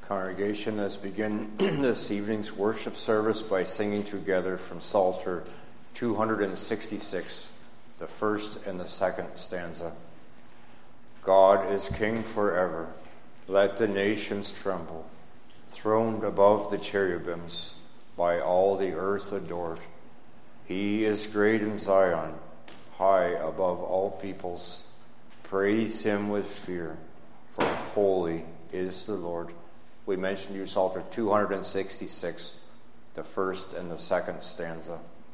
Congregation, let's begin this evening's worship service by singing together from Psalter 266, the first and the second stanza. God is King forever, let the nations tremble, throned above the cherubims, by all the earth adored. He is great in Zion, high above all peoples. Praise him with fear, for holy is the Lord. We mentioned you Psalter 266, the first and the second stanza.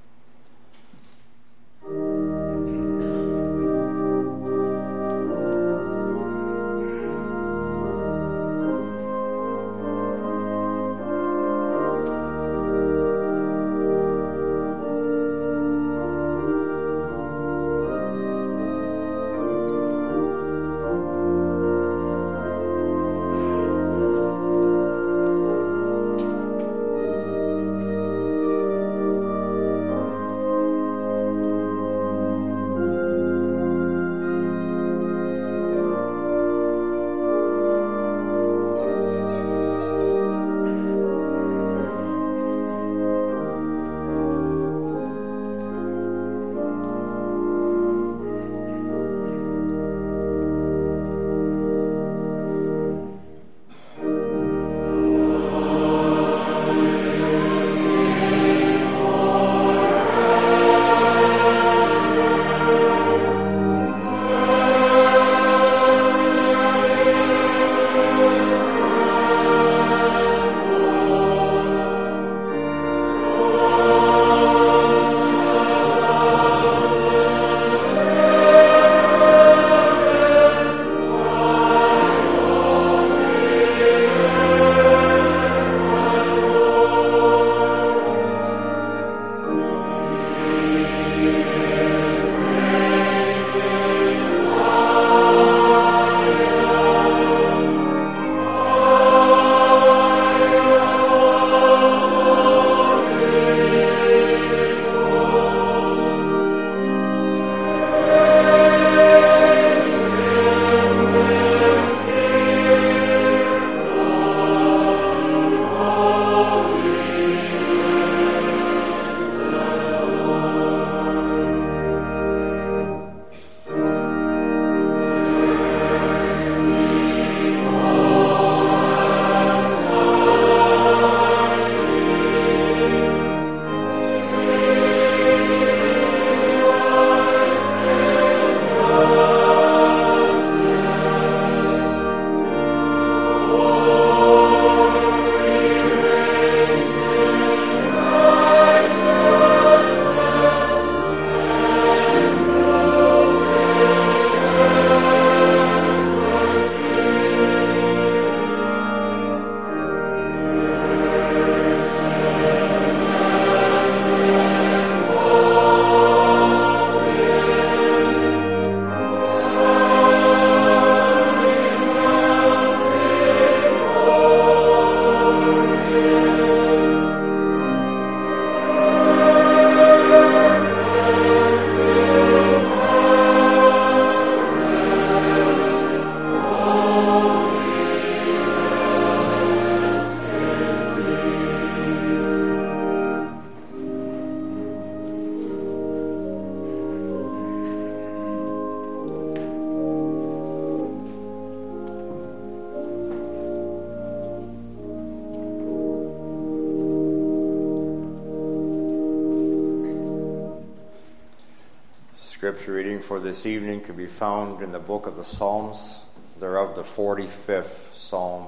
Scripture reading for this evening can be found in the book of the Psalms, thereof the 45th Psalm.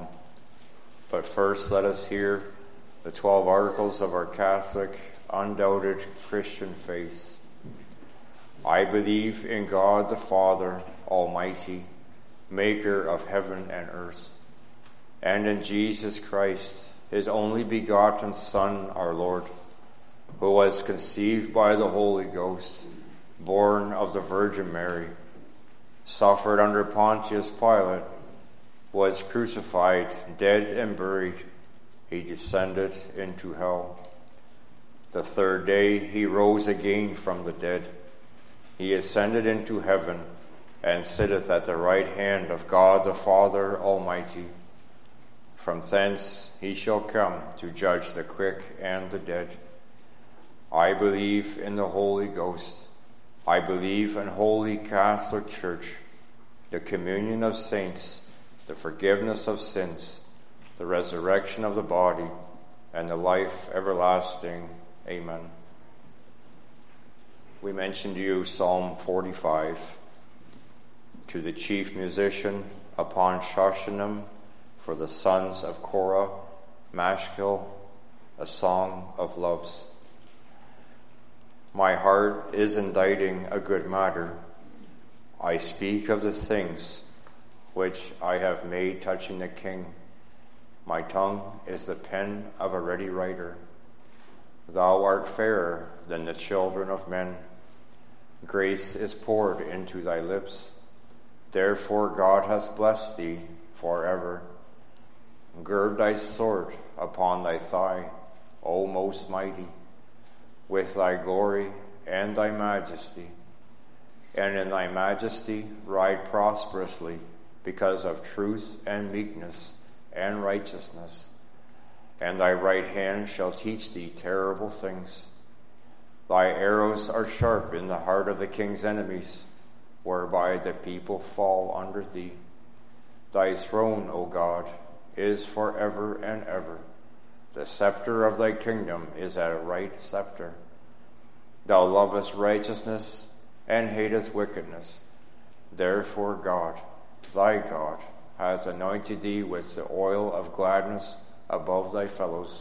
But first, let us hear the 12 articles of our Catholic, undoubted Christian faith. I believe in God the Father Almighty, maker of heaven and earth, and in Jesus Christ, his only begotten Son, our Lord, who was conceived by the Holy Ghost, born of the Virgin Mary, suffered under Pontius Pilate, was crucified, dead and buried. He descended into hell. The third day he rose again from the dead. He ascended into heaven and sitteth at the right hand of God the Father Almighty. From thence he shall come to judge the quick and the dead. I believe in the Holy Ghost. I believe in Holy Catholic Church, the communion of saints, the forgiveness of sins, the resurrection of the body, and the life everlasting. Amen. We mentioned to you Psalm 45. To the chief musician upon Shoshanim, for the sons of Korah, Mashkil, a song of loves. My heart is inditing a good matter. I speak of the things which I have made touching the king. My tongue is the pen of a ready writer. Thou art fairer than the children of men. Grace is poured into thy lips. Therefore God hath blessed thee forever. Gird thy sword upon thy thigh, O most mighty, with thy glory and thy majesty. And in thy majesty ride prosperously, because of truth and meekness and righteousness. And thy right hand shall teach thee terrible things. Thy arrows are sharp in the heart of the king's enemies, whereby the people fall under thee. Thy throne, O God, is forever and ever. The scepter of thy kingdom is a right scepter. Thou lovest righteousness and hateth wickedness. Therefore God, thy God, hath anointed thee with the oil of gladness above thy fellows.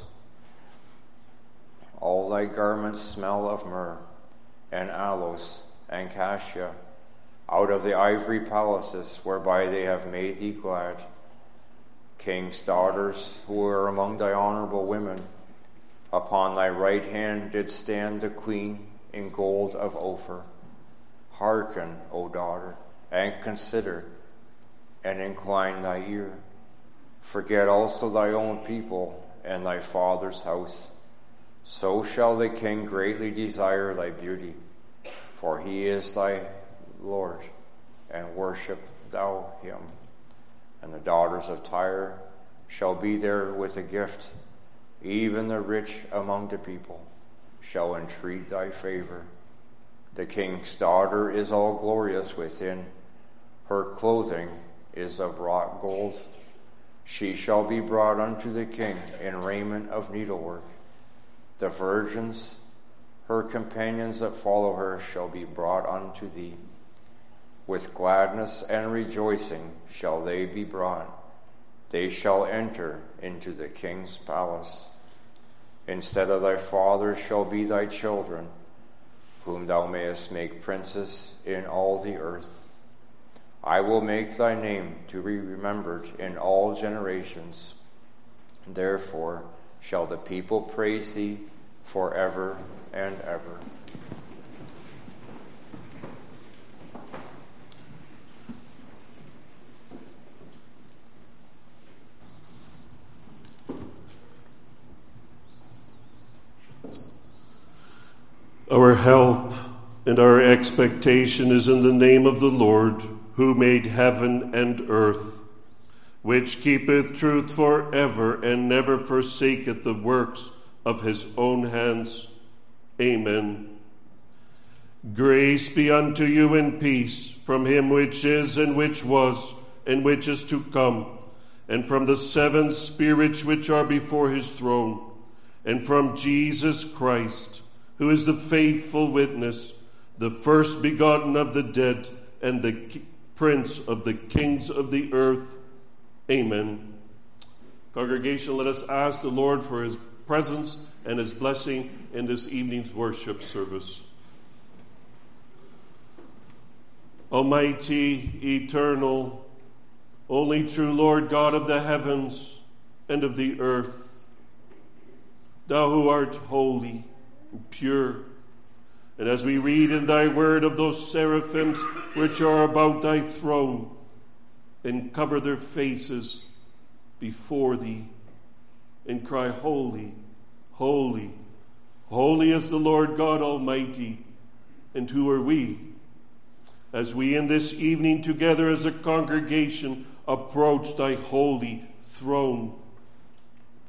All thy garments smell of myrrh, and aloes, and cassia, out of the ivory palaces whereby they have made thee glad. King's daughters, who were among thy honorable women, upon thy right hand did stand the queen in gold of Ophir. Hearken, O daughter, and consider, and incline thy ear. Forget also thy own people and thy father's house. So shall the king greatly desire thy beauty, for he is thy Lord, and worship thou him. And the daughters of Tyre shall be there with a gift. Even the rich among the people shall entreat thy favor. The king's daughter is all glorious within. Her clothing is of wrought gold. She shall be brought unto the king in raiment of needlework. The virgins, her companions that follow her, shall be brought unto thee. With gladness and rejoicing shall they be brought. They shall enter into the king's palace. Instead of thy fathers shall be thy children, whom thou mayest make princes in all the earth. I will make thy name to be remembered in all generations. Therefore shall the people praise thee forever and ever. Our help and our expectation is in the name of the Lord, who made heaven and earth, which keepeth truth forever and never forsaketh the works of his own hands. Amen. Grace be unto you and peace from him which is and which was and which is to come, and from the seven spirits which are before his throne, and from Jesus Christ, who is the faithful witness, the first begotten of the dead, and the Prince of the kings of the earth. Amen. Congregation, let us ask the Lord for his presence and his blessing in this evening's worship service. Almighty, eternal, only true Lord God of the heavens and of the earth, thou who art holy and pure, and as we read in thy word of those seraphims which are about thy throne and cover their faces before thee and cry, Holy, holy, holy is the Lord God Almighty. And who are we? As we in this evening together as a congregation approach thy holy throne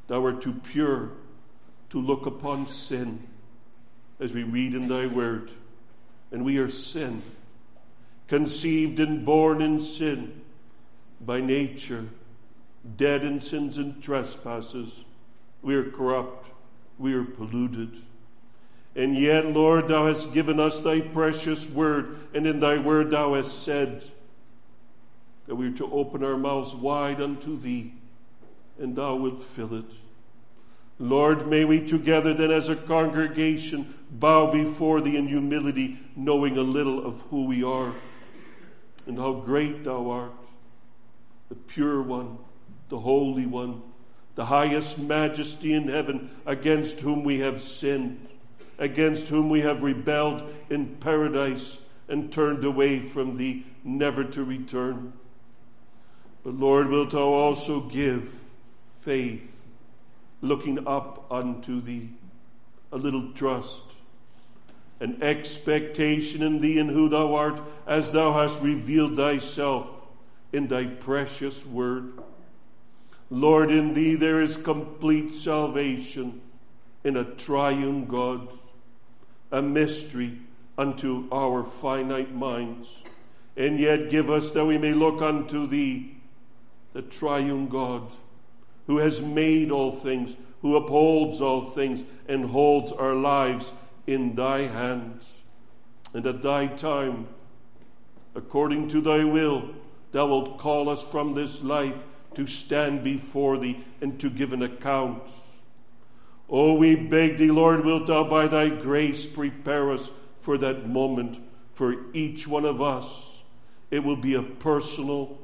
thou art too pure to look upon sin, as we read in thy word. And we are sin, conceived and born in sin, by nature, dead in sins and trespasses. We are corrupt, we are polluted. And yet, Lord, thou hast given us thy precious word, and in thy word thou hast said that we are to open our mouths wide unto thee, and thou wilt fill it. Lord, may we together then as a congregation bow before thee in humility, knowing a little of who we are and how great thou art, the pure one, the holy one, the highest majesty in heaven, against whom we have sinned, against whom we have rebelled in paradise and turned away from thee, never to return. But Lord, wilt thou also give faith, looking up unto thee, a little trust, an expectation in thee and who thou art, as thou hast revealed thyself in thy precious word. Lord, in thee there is complete salvation in a triune God, a mystery unto our finite minds. And yet give us that we may look unto thee, the triune God, who has made all things, who upholds all things, and holds our lives in thy hands. And at thy time, according to thy will, thou wilt call us from this life to stand before thee and to give an account. Oh, we beg thee, Lord, wilt thou by thy grace prepare us for that moment, for each one of us. It will be a personal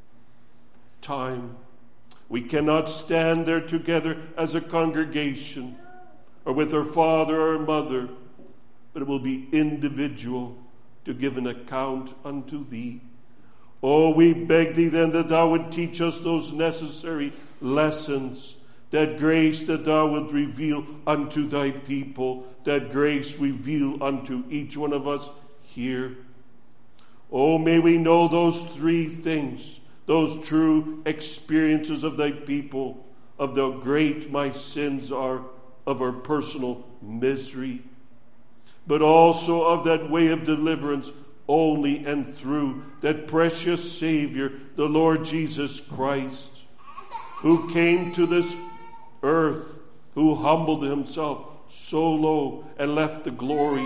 time. We cannot stand there together as a congregation or with our father or mother, but it will be individual to give an account unto thee. Oh, we beg thee then that thou would teach us those necessary lessons, that grace that thou wilt reveal unto thy people, that grace reveal unto each one of us here. Oh, may we know those three things, those true experiences of thy people, of how great my sins are, of our personal misery, but also of that way of deliverance only and through that precious Savior, the Lord Jesus Christ, who came to this earth, who humbled himself so low and left the glory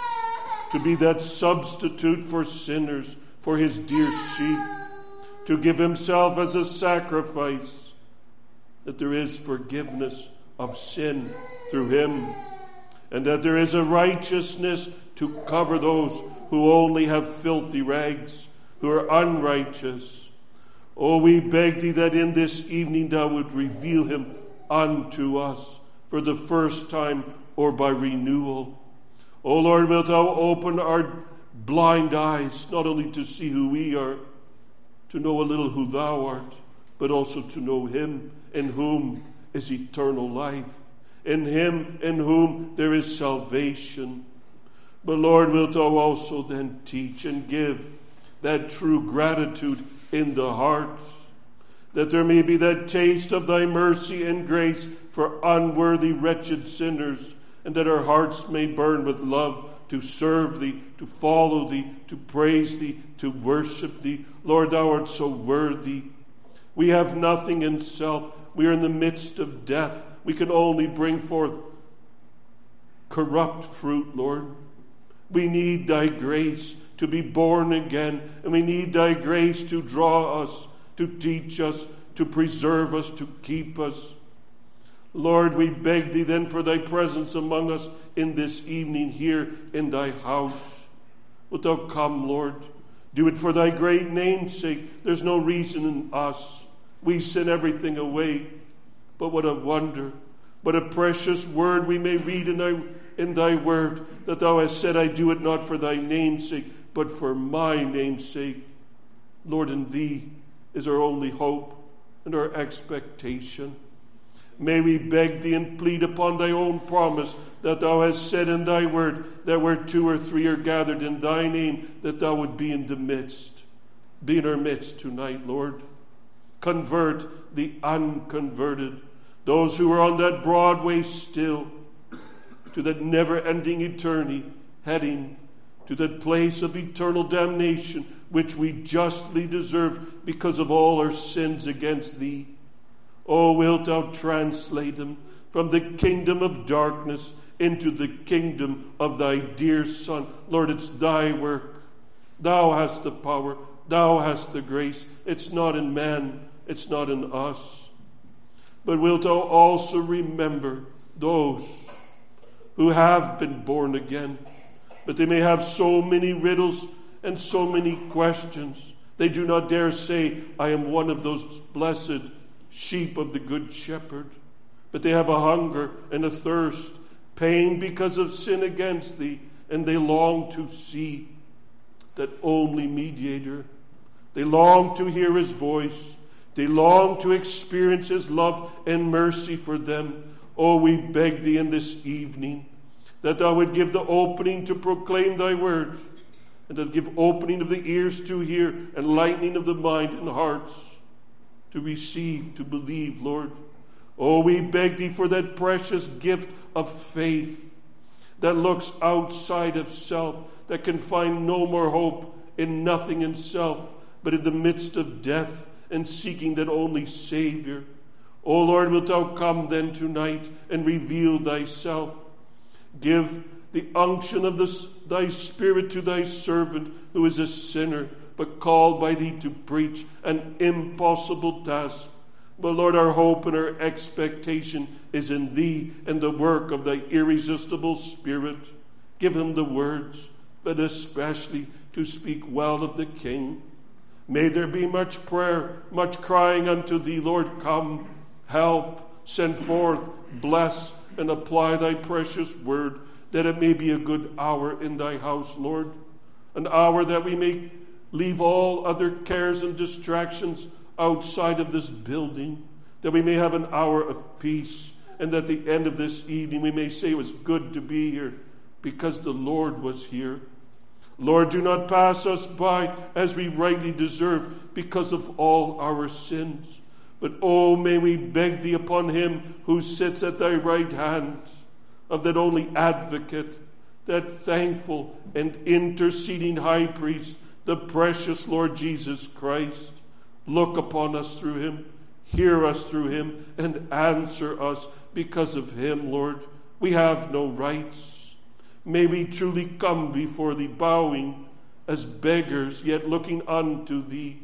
to be that substitute for sinners, for his dear sheep, to give himself as a sacrifice, that there is forgiveness of sin through him, and that there is a righteousness to cover those who only have filthy rags, who are unrighteous. Oh, we beg thee that in this evening thou would reveal him unto us for the first time or by renewal. Oh Lord, wilt thou open our blind eyes, not only to see who we are, to know a little who thou art, but also to know him in whom is eternal life, in him in whom there is salvation. But Lord, wilt thou also then teach and give that true gratitude in the heart, that there may be that taste of thy mercy and grace for unworthy, wretched sinners, and that our hearts may burn with love to serve thee, to follow thee, to praise thee, to worship thee. Lord, thou art so worthy. We have nothing in self. We are in the midst of death. We can only bring forth corrupt fruit, Lord. We need thy grace to be born again, and we need thy grace to draw us, to teach us, to preserve us, to keep us. Lord, we beg thee then for thy presence among us in this evening here in thy house. Wilt thou come, Lord? Do it for thy great name's sake. There's no reason in us. We sin everything away. But what a wonder, what a precious word we may read in thy word, that thou hast said, I do it not for thy name's sake, but for my name's sake. Lord, in thee is our only hope and our expectation. May we beg thee and plead upon thy own promise that thou hast said in thy word that where two or three are gathered in thy name, that thou would be in the midst. Be in our midst tonight, Lord. Convert the unconverted, those who are on that broad way still, to that never-ending eternity, heading to that place of eternal damnation, which we justly deserve because of all our sins against thee. O wilt thou translate them from the kingdom of darkness into the kingdom of thy dear Son. Lord, it's thy work. Thou hast the power. Thou hast the grace. It's not in man. It's not in us. But wilt thou also remember those who have been born again, but they may have so many riddles and so many questions. They do not dare say, I am one of those blessed sheep of the Good Shepherd. But they have a hunger and a thirst, pain because of sin against thee, and they long to see that only mediator. They long to hear his voice. They long to experience his love and mercy for them. Oh, we beg thee in this evening that thou would give the opening to proclaim thy word, and that give opening of the ears to hear, and lightening of the mind and hearts to receive, to believe, Lord. Oh, we beg thee for that precious gift of faith that looks outside of self, that can find no more hope in nothing in self, but in the midst of death and seeking that only Savior. O Lord, wilt thou come then tonight and reveal thyself? Give the unction of thy Spirit to thy servant, who is a sinner, but called by thee to preach an impossible task. But Lord, our hope and our expectation is in thee and the work of thy irresistible Spirit. Give him the words, but especially to speak well of the King. May there be much prayer, much crying unto thee, Lord, come, help, send forth, bless, and apply thy precious word, that it may be a good hour in thy house, Lord. An hour that we may leave all other cares and distractions outside of this building, that we may have an hour of peace, and at the end of this evening we may say it was good to be here because the Lord was here. Lord, do not pass us by as we rightly deserve because of all our sins. But, oh, may we beg thee upon him who sits at thy right hand, of that only advocate, that thankful and interceding high priest, the precious Lord Jesus Christ. Look upon us through him, hear us through him, and answer us because of him, Lord. We have no rights. May we truly come before thee, bowing as beggars, yet looking unto thee.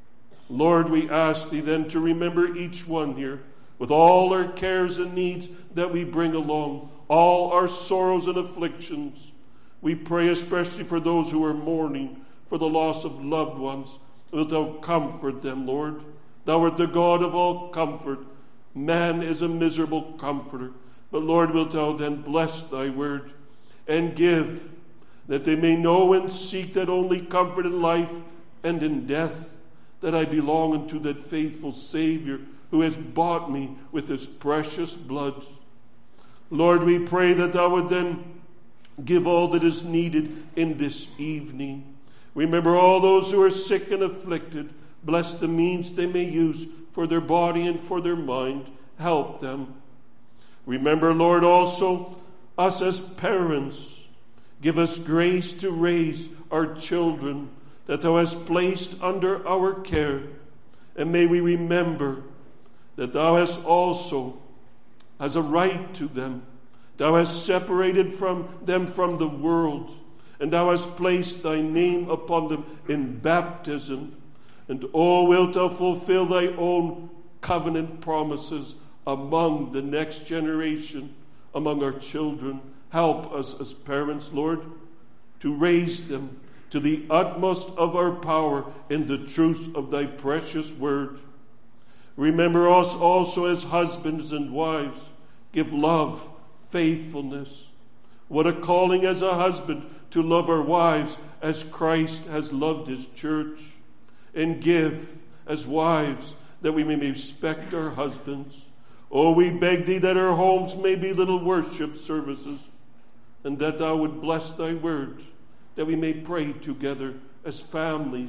Lord, we ask thee then to remember each one here with all our cares and needs that we bring along, all our sorrows and afflictions. We pray especially for those who are mourning for the loss of loved ones. Wilt thou comfort them, Lord? Thou art the God of all comfort. Man is a miserable comforter. But Lord, wilt thou then bless thy word and give, that they may know and seek that only comfort in life and in death, that I belong unto that faithful Savior who has bought me with his precious blood. Lord, we pray that thou would then give all that is needed in this evening. Remember all those who are sick and afflicted. Bless the means they may use for their body and for their mind. Help them. Remember, Lord, also us as parents. Give us grace to raise our children that thou hast placed under our care. And may we remember that thou hast also, as a right to them, thou hast separated them from the world, and thou hast placed thy name upon them in baptism. And oh, wilt thou fulfill thy own covenant promises among the next generation, among our children. Help us as parents, Lord, to raise them to the utmost of our power in the truth of thy precious word. Remember us also as husbands and wives. Give love, faithfulness. What a calling as a husband to love our wives as Christ has loved his church. And give as wives that we may respect our husbands. Oh, we beg thee that our homes may be little worship services, and that thou would bless thy word, that we may pray together as families,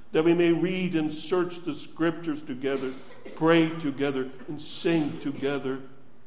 that we may read and search the Scriptures together, pray together, and sing together.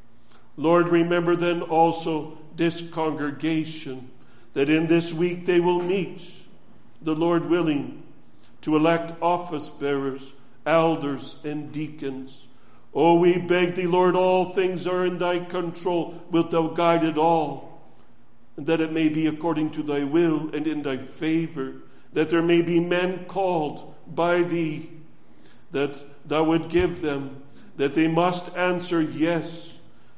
Lord, remember then also this congregation, that in this week they will meet, the Lord willing, to elect office bearers, elders, and deacons. Oh, we beg thee, Lord, all things are in thy control. Wilt thou guide it all? And that it may be according to thy will and in thy favor, that there may be men called by thee, that thou would give them, that they must answer yes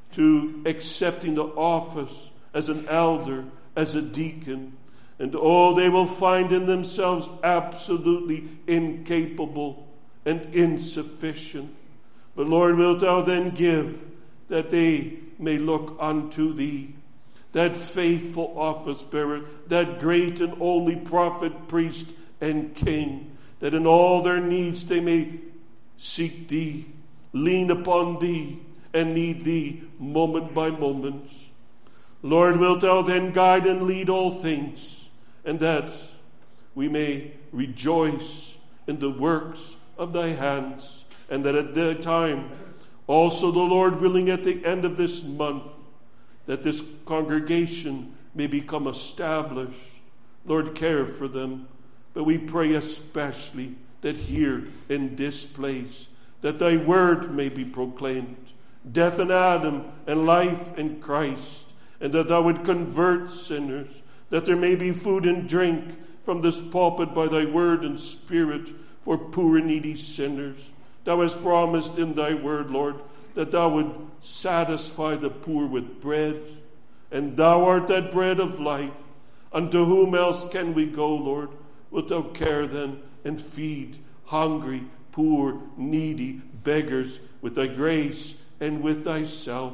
to accepting the office as an elder, as a deacon. And oh, they will find in themselves absolutely incapable and insufficient. But Lord, wilt thou then give that they may look unto thee, that faithful office bearer, that great and only prophet, priest, and king, that in all their needs they may seek thee, lean upon thee, and need thee moment by moment. Lord, wilt thou then guide and lead all things, and that we may rejoice in the works of thy hands, and that at the time, also the Lord willing, at the end of this month, that this congregation may become established. Lord, care for them. But we pray especially that here in this place, that thy word may be proclaimed, death in Adam and life in Christ, and that thou would convert sinners, that there may be food and drink from this pulpit by thy word and spirit for poor and needy sinners. Thou hast promised in thy word, Lord, that thou would satisfy the poor with bread, and thou art that bread of life. Unto whom else can we go, Lord? Wilt thou care then and feed hungry, poor, needy, beggars with thy grace and with thyself?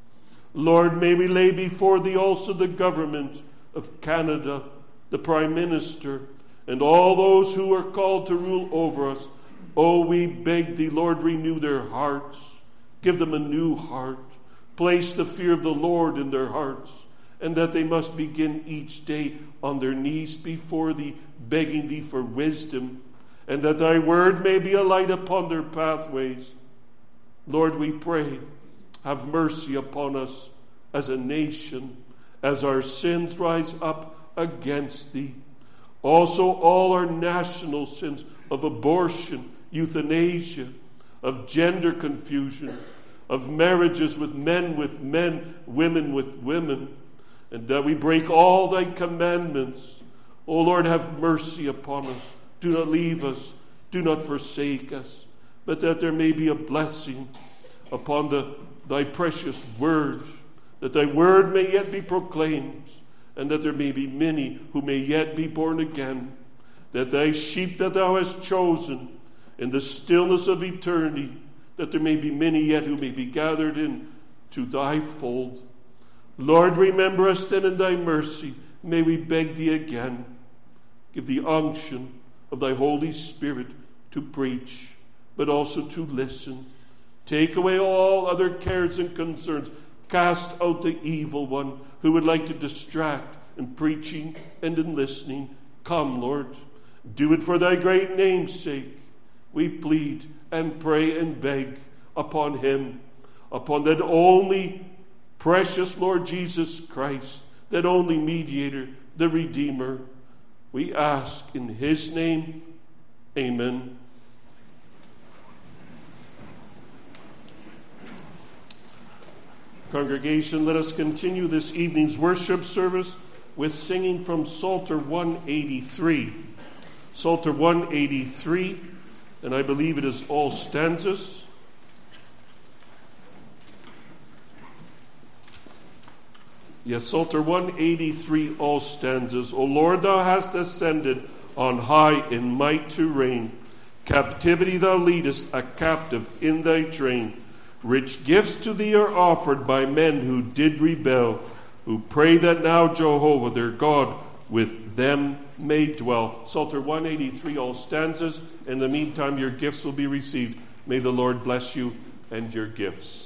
Lord, may we lay before thee also the government of Canada, the Prime Minister, and all those who are called to rule over us. Oh, we beg thee, Lord, renew their hearts. Give them a new heart. Place the fear of the Lord in their hearts, and that they must begin each day on their knees before thee, begging thee for wisdom, and that thy word may be a light upon their pathways. Lord, we pray, have mercy upon us as a nation, as our sins rise up against thee. Also all our national sins of abortion, euthanasia, of gender confusion, of marriages with men, women with women, and that we break all thy commandments. O Lord, have mercy upon us. Do not leave us. Do not forsake us. But that there may be a blessing upon thy precious word, that thy word may yet be proclaimed, and that there may be many who may yet be born again, that thy sheep that thou hast chosen in the stillness of eternity, that there may be many yet who may be gathered in to thy fold. Lord, remember us then in thy mercy. May we beg thee again. Give the unction of thy Holy Spirit to preach, but also to listen. Take away all other cares and concerns. Cast out the evil one who would like to distract in preaching and in listening. Come, Lord. Do it for thy great name's sake. We plead and pray and beg upon him, upon that only precious Lord Jesus Christ, that only mediator, the Redeemer. We ask in his name, amen. Congregation, let us continue this evening's worship service with singing from Psalter 183. Psalter 183, and I believe it is all stanzas. Yes, Psalter 183, all stanzas. O Lord, thou hast ascended on high in might to reign. Captivity thou leadest a captive in thy train. Rich gifts to thee are offered by men who did rebel, who pray that now Jehovah their God with them may dwell. Psalter 183, all stanzas. In the meantime, your gifts will be received. May the Lord bless you and your gifts.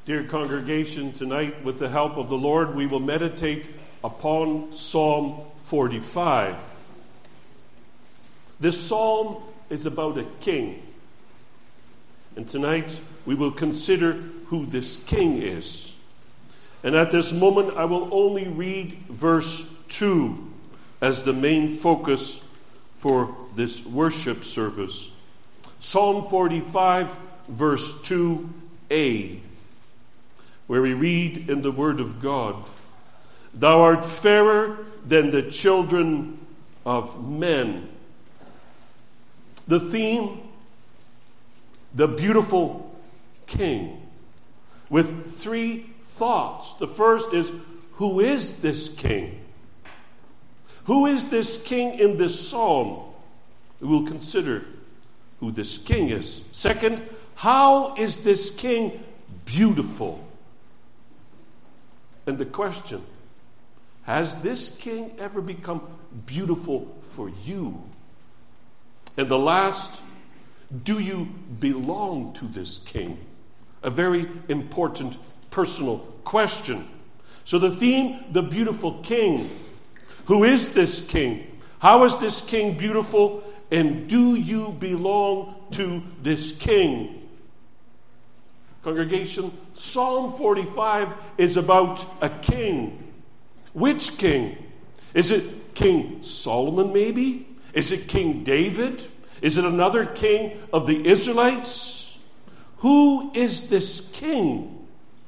Dear congregation, tonight, with the help of the Lord, we will meditate upon Psalm 45. This psalm is about a king. And tonight, we will consider who this king is. And at this moment, I will only read verse 2 as the main focus for this worship service. Psalm 45, verse 2a, where we read in the Word of God, "Thou art fairer than the children of men." The theme, the beautiful king, with three thoughts. The first is, who is this king? Who is this king in this psalm? We will consider who this king is. Second, how is this king beautiful? And the question, has this king ever become beautiful for you? And the last, do you belong to this king? A very important personal question. So the theme, the beautiful king. Who is this king? How is this king beautiful? And do you belong to this king? Congregation, Psalm 45 is about a king. Which king? Is it King Solomon maybe? Is it King David? Is it another king of the Israelites? Who is this king?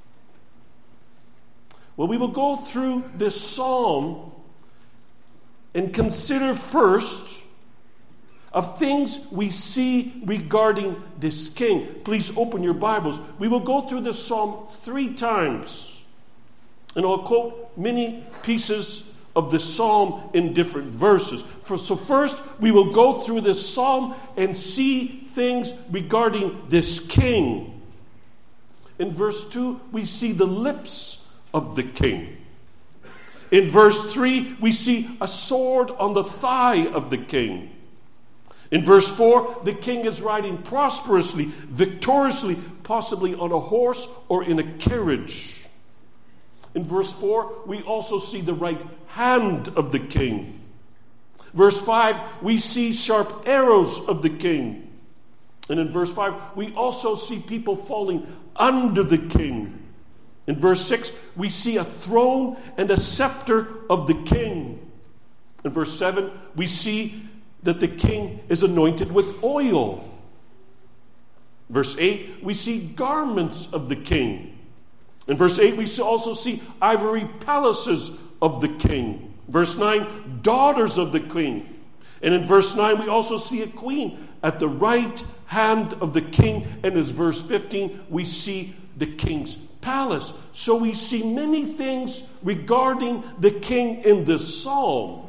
Well, we will go through this psalm and consider first of things we see regarding this king. Please open your Bibles. We will go through this psalm 3 times. And I'll quote many pieces of the psalm in different verses. So first, we will go through this psalm and see things regarding this king. In verse 2, we see the lips of the king. In verse 3, we see a sword on the thigh of the king. In verse 4, the king is riding prosperously, victoriously, possibly on a horse or in a carriage. In verse 4, we also see the right hand of the king. Verse 5, we see sharp arrows of the king. And in verse 5, we also see people falling under the king. In verse 6, we see a throne and a scepter of the king. In verse 7, we see that the king is anointed with oil. Verse 8, we see garments of the king. In verse 8, we also see ivory palaces of the king. Verse 9, daughters of the king. And in verse 9, we also see a queen at the right hand of the king. And in verse 15, we see the king's palace. So we see many things regarding the king in this psalm.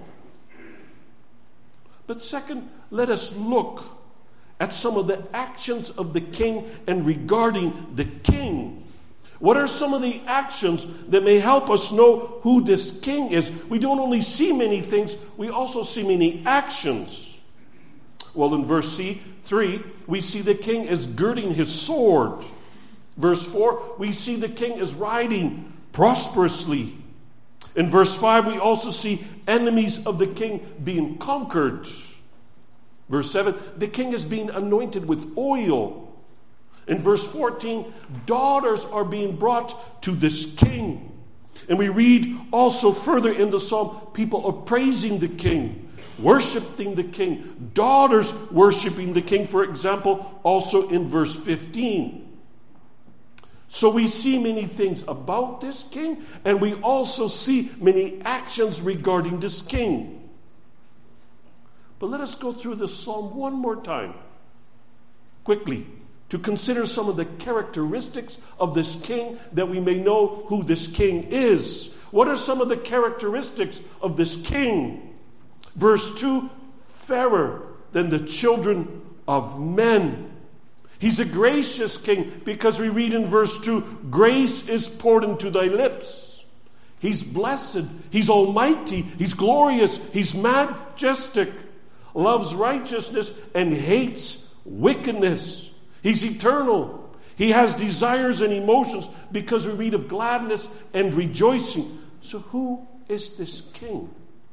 But second, let us look at some of the actions of the king and regarding the king. What are some of the actions that may help us know who this king is? We don't only see many things, we also see many actions. Well, in verse 3, we see the king is girding his sword. Verse 4, we see the king is riding prosperously. In verse 5, we also see enemies of the king being conquered. Verse 7, the king is being anointed with oil. In verse 14, daughters are being brought to this king. And we read also further in the psalm, people are praising the king, worshiping the king, daughters worshiping the king, for example, also in verse 15. So we see many things about this king, and we also see many actions regarding this king. But let us go through this psalm one more time, quickly, to consider some of the characteristics of this king, that we may know who this king is. What are some of the characteristics of this king? Verse 2, fairer than the children of men. He's a gracious king, because we read in verse 2, grace is poured into thy lips. He's blessed, he's almighty, he's glorious, he's majestic, loves righteousness and hates wickedness. He's eternal. He has desires and emotions because we read of gladness and rejoicing. So who is this king?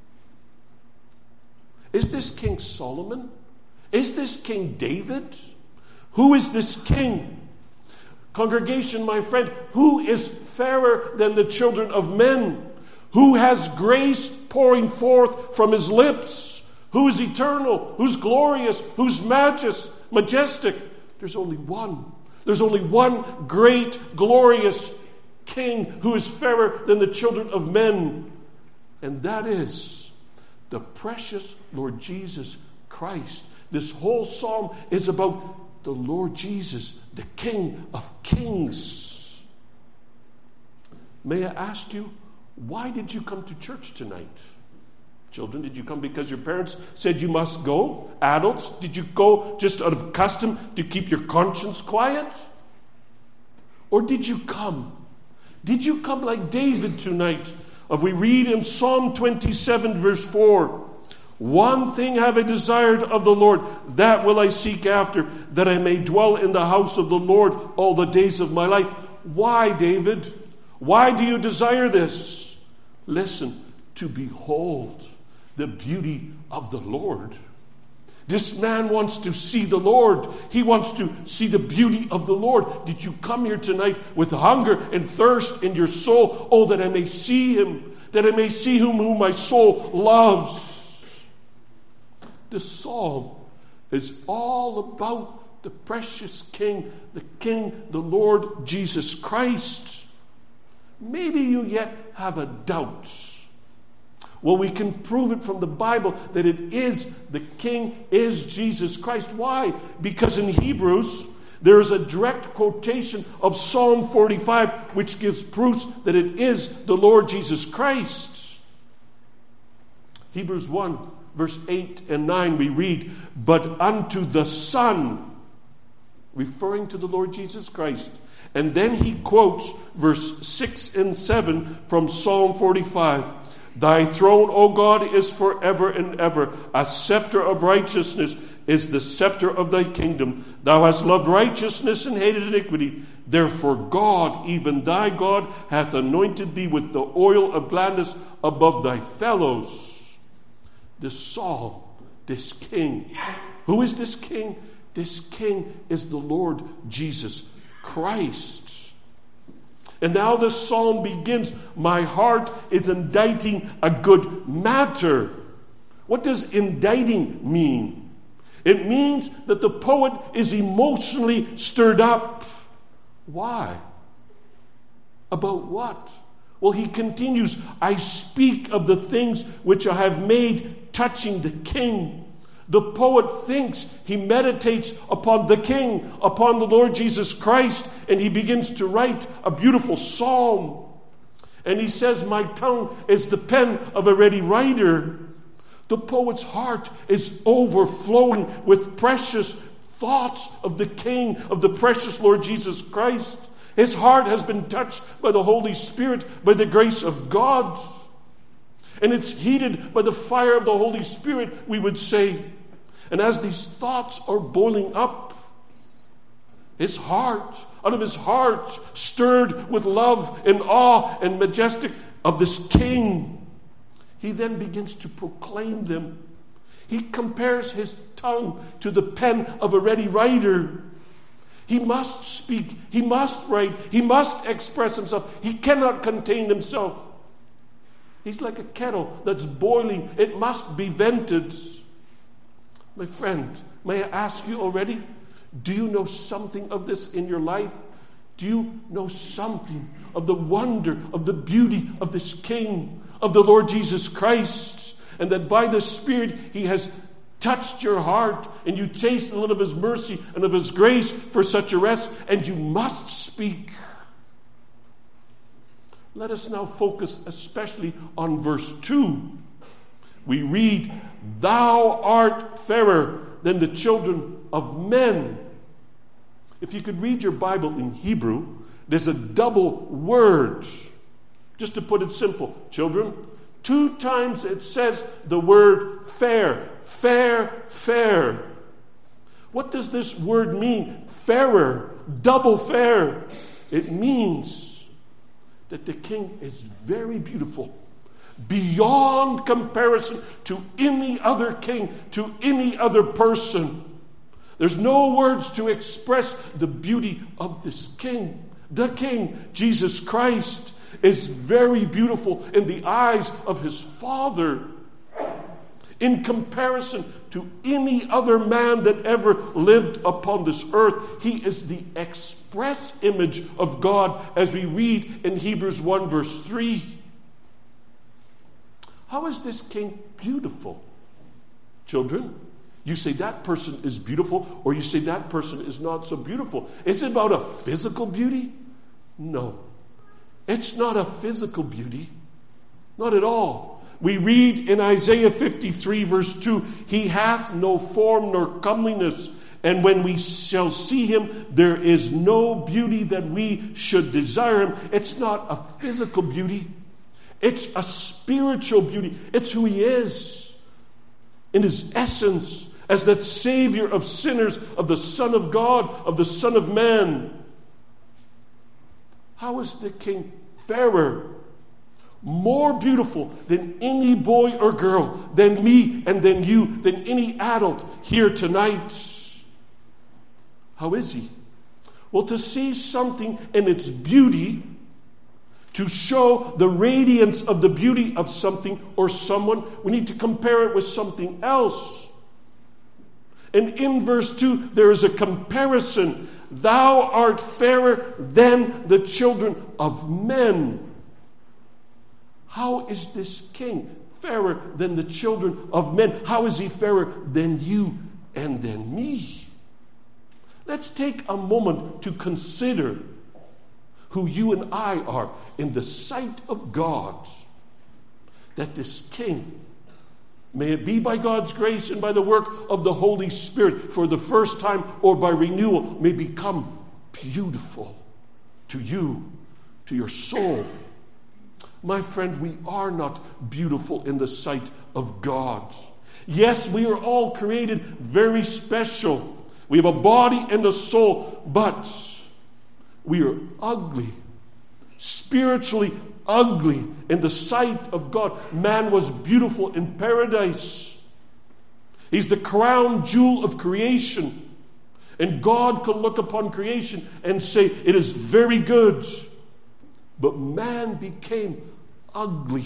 Is this King Solomon? Is this King David? Who is this king? Congregation, my friend, who is fairer than the children of men? Who has grace pouring forth from his lips? Who is eternal? Who's glorious? Who's majestic? There's only one. There's only one great, glorious king who is fairer than the children of men. And that is the precious Lord Jesus Christ. This whole psalm is about the Lord Jesus, the King of Kings. May I ask you, why did you come to church tonight? Children, did you come because your parents said you must go? Adults, did you go just out of custom to keep your conscience quiet? Or did you come? Did you come like David tonight? If we read in Psalm 27 verse 4, one thing have I desired of the Lord, that will I seek after, that I may dwell in the house of the Lord all the days of my life. Why, David? Why do you desire this? Listen, to behold the beauty of the Lord. This man wants to see the Lord. He wants to see the beauty of the Lord. Did you come here tonight with hunger and thirst in your soul? Oh, that I may see him, that I may see whom my soul loves. This psalm is all about the precious King, the Lord Jesus Christ. Maybe you yet have a doubt. Well, we can prove it from the Bible that it is the King is Jesus Christ. Why? Because in Hebrews, there is a direct quotation of Psalm 45, which gives proofs that it is the Lord Jesus Christ. Hebrews 1, verse 8 and 9, we read, "But unto the Son," referring to the Lord Jesus Christ. And then he quotes verse 6 and 7 from Psalm 45. "Thy throne, O God, is forever and ever. A scepter of righteousness is the scepter of thy kingdom. Thou hast loved righteousness and hated iniquity. Therefore God, even thy God, hath anointed thee with the oil of gladness above thy fellows." This psalm, this king. Who is this king? This king is the Lord Jesus Christ. And now this psalm begins, "My heart is inditing a good matter." What does inditing mean? It means that the poet is emotionally stirred up. Why? About what? Well, he continues, "I speak of the things which I have made touching the king." The poet thinks, he meditates upon the King, upon the Lord Jesus Christ, and he begins to write a beautiful psalm. And he says, "My tongue is the pen of a ready writer." The poet's heart is overflowing with precious thoughts of the King, of the precious Lord Jesus Christ. His heart has been touched by the Holy Spirit, by the grace of God. And it's heated by the fire of the Holy Spirit, we would say. And as these thoughts are boiling up, his heart, out of his heart, stirred with love and awe and majestic of this King, he then begins to proclaim them. He compares his tongue to the pen of a ready writer. He must speak, he must write, he must express himself. He cannot contain himself. He's like a kettle that's boiling. It must be vented. My friend, may I ask you already, do you know something of this in your life? Do you know something of the wonder, of the beauty of this King, of the Lord Jesus Christ? And that by the Spirit he has touched your heart, and you taste a little of his mercy and of his grace for such a rest, and you must speak. Let us now focus especially on verse 2. We read, "Thou art fairer than the children of men." If you could read your Bible in Hebrew, there's a double word. Just to put it simple, children, 2 times it says the word fair, fair, fair. What does this word mean? Fairer, double fair. It means that the king is very beautiful, beyond comparison to any other king, to any other person. There's no words to express the beauty of this king. The king, Jesus Christ, is very beautiful in the eyes of his Father. In comparison to any other man that ever lived upon this earth, he is the express image of God, as we read in Hebrews 1 verse 3. How is this king beautiful? Children, you say that person is beautiful, or you say that person is not so beautiful. Is it about a physical beauty? No. It's not a physical beauty. Not at all. We read in Isaiah 53 verse 2, he hath no form nor comeliness, and when we shall see him, there is no beauty that we should desire him. It's not a physical beauty. It's a spiritual beauty. It's who he is in his essence as that Savior of sinners, of the Son of God, of the Son of Man. How is the king fairer, more beautiful than any boy or girl, than me and than you, than any adult here tonight? How is he? Well, to see something in its beauty, to show the radiance of the beauty of something or someone, we need to compare it with something else. And in verse 2, there is a comparison. Thou art fairer than the children of men. How is this king fairer than the children of men? How is he fairer than you and than me? Let's take a moment to consider who you and I are in the sight of God. That this king, may it be by God's grace and by the work of the Holy Spirit for the first time or by renewal, may become beautiful to you, to your soul. My friend, we are not beautiful in the sight of God. Yes, we are all created very special. We have a body and a soul, but we are ugly, spiritually ugly in the sight of God. Man was beautiful in paradise. He's the crown jewel of creation. And God could look upon creation and say, it is very good. But man became ugly.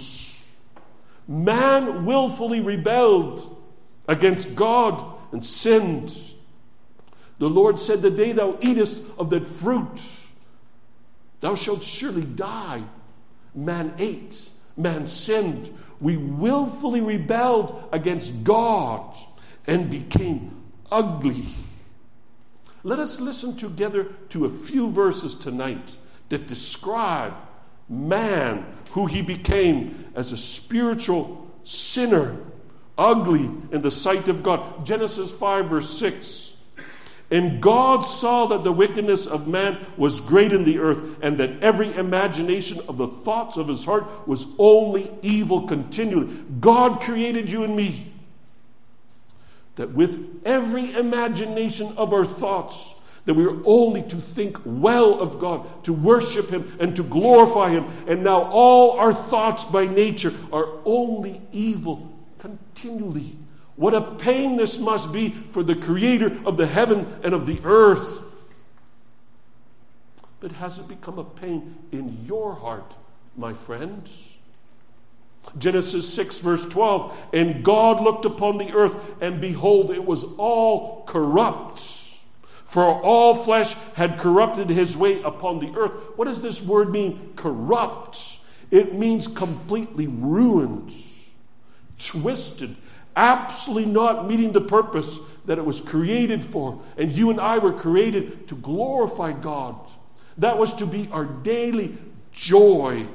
Man willfully rebelled against God and sinned. The Lord said, the day thou eatest of that fruit, thou shalt surely die. Man ate. Man sinned. We willfully rebelled against God and became ugly. Let us listen together to a few verses tonight that describe man, who he became as a spiritual sinner, ugly in the sight of God. Genesis 5 verse 6. And God saw that the wickedness of man was great in the earth, and that every imagination of the thoughts of his heart was only evil continually. God created you and me, that with every imagination of our thoughts, that we are only to think well of God, to worship him and to glorify him. And now all our thoughts by nature are only evil continually. What a pain this must be for the creator of the heaven and of the earth. But has it become a pain in your heart, my friends? Genesis 6 verse 12. And God looked upon the earth, and behold, it was all corrupt. For all flesh had corrupted his way upon the earth. What does this word mean, corrupt? It means completely ruined, twisted, absolutely not meeting the purpose that it was created for. And you and I were created to glorify God. That was to be our daily joy.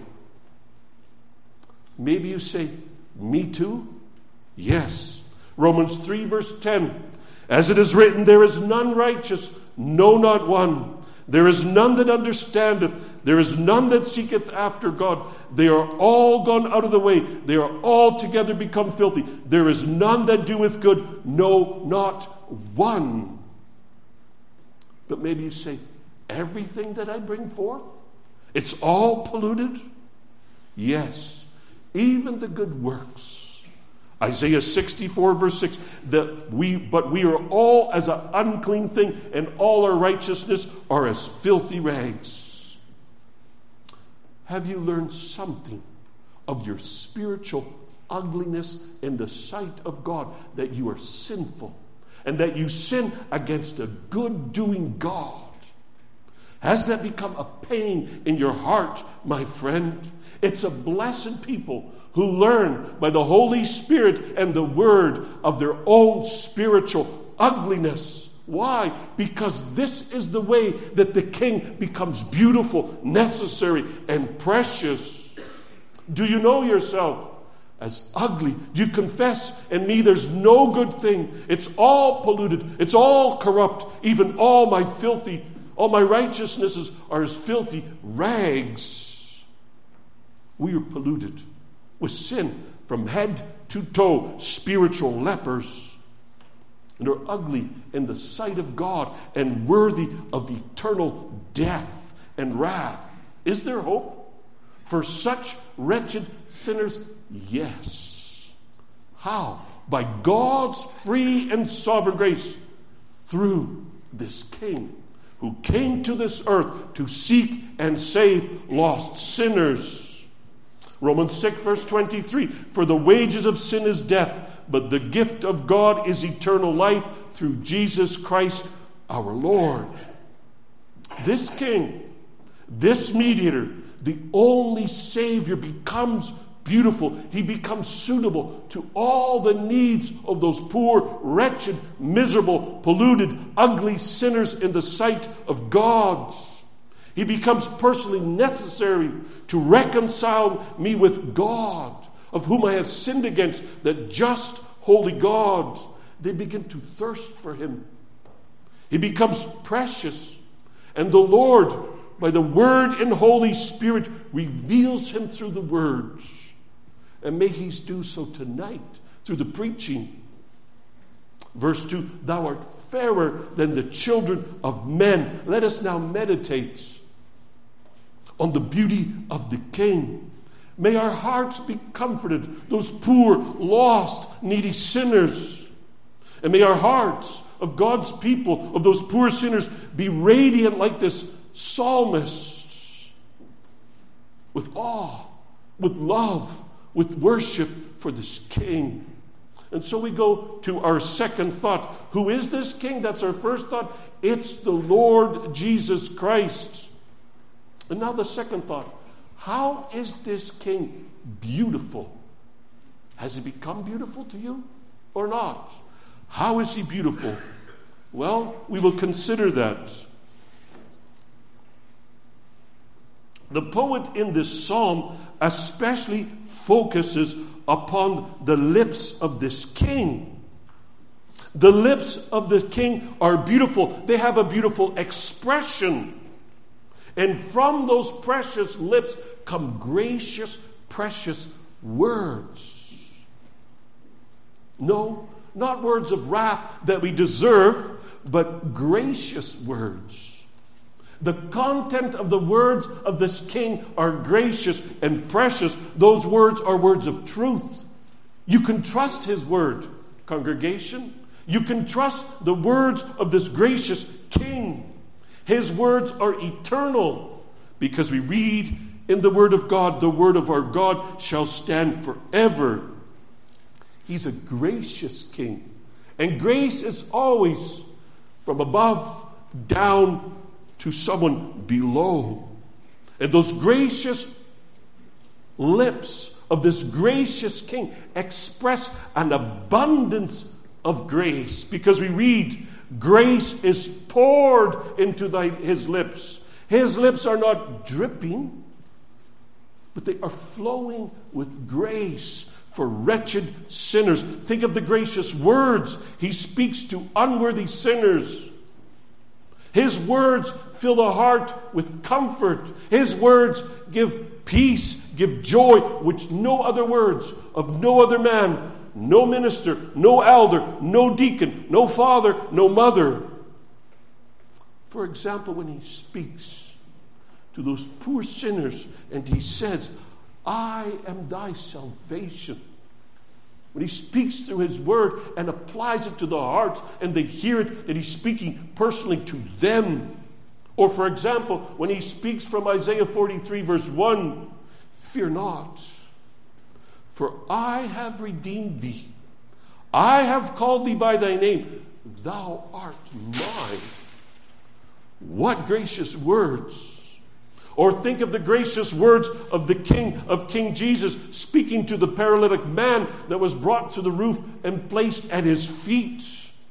Maybe you say, me too? Yes. Romans 3 verse 10. As it is written, there is none righteous, no, not one. There is none that understandeth. There is none that seeketh after God. They are all gone out of the way. They are altogether become filthy. There is none that doeth good, no, not one. But maybe you say, everything that I bring forth, it's all polluted? Yes, even the good works. Isaiah 64 verse 6, but we are all as an unclean thing, and all our righteousness are as filthy rags. Have you learned something of your spiritual ugliness in the sight of God, that you are sinful and that you sin against a good-doing God? Has that become a pain in your heart, my friend? It's a blessed people who learn by the Holy Spirit and the Word of their own spiritual ugliness. Why? Because this is the way that the King becomes beautiful, necessary, and precious. Do you know yourself as ugly? Do you confess, in me there's no good thing? It's all polluted. It's all corrupt. Even all my righteousnesses are as filthy rags. We are polluted with sin from head to toe, spiritual lepers, and are ugly in the sight of God and worthy of eternal death and wrath. Is there hope for such wretched sinners? Yes. How? By God's free and sovereign grace, through this King who came to this earth to seek and save lost sinners. Romans 6 verse 23, for the wages of sin is death, but the gift of God is eternal life through Jesus Christ our Lord. This King, this mediator, the only Savior, becomes beautiful. He becomes suitable to all the needs of those poor, wretched, miserable, polluted, ugly sinners in the sight of God. He becomes personally necessary to reconcile me with God, of whom I have sinned against, that just, holy God. They begin to thirst for him. He becomes precious, and the Lord, by the Word and Holy Spirit, reveals him through the words. And may he do so tonight through the preaching. Verse 2, thou art fairer than the children of men. Let us now meditate on the beauty of the King. May our hearts be comforted, those poor, lost, needy sinners. And may our hearts of God's people, of those poor sinners, be radiant like this psalmist, with awe, with love, with worship for this King. And so we go to our second thought. Who is this King? That's our first thought. It's the Lord Jesus Christ. And now the second thought. How is this King beautiful? Has he become beautiful to you or not? How is he beautiful? Well, we will consider that. The poet in this psalm especially focuses upon the lips of this King. The lips of the King are beautiful. They have a beautiful expression. And from those precious lips come gracious, precious words. No, not words of wrath that we deserve, but gracious words. The content of the words of this King are gracious and precious. Those words are words of truth. You can trust his word, congregation. You can trust the words of this gracious King. His words are eternal, because we read in the Word of God, the Word of our God shall stand forever. He's a gracious King. And grace is always from above down to someone below. And those gracious lips of this gracious King express an abundance of grace, because we read, grace is poured into his lips. His lips are not dripping, but they are flowing with grace for wretched sinners. Think of the gracious words he speaks to unworthy sinners. His words fill the heart with comfort. His words give peace, give joy, which no other words of no other man, no minister, no elder, no deacon, no father, no mother. For example, when he speaks to those poor sinners and he says, I am thy salvation. When he speaks through his word and applies it to the hearts and they hear it, that he's speaking personally to them. Or for example, when he speaks from Isaiah 43 verse 1, fear not, for I have redeemed thee. I have called thee by thy name. Thou art mine. What gracious words. Or think of the gracious words of the King, of King Jesus, speaking to the paralytic man that was brought to the roof and placed at his feet.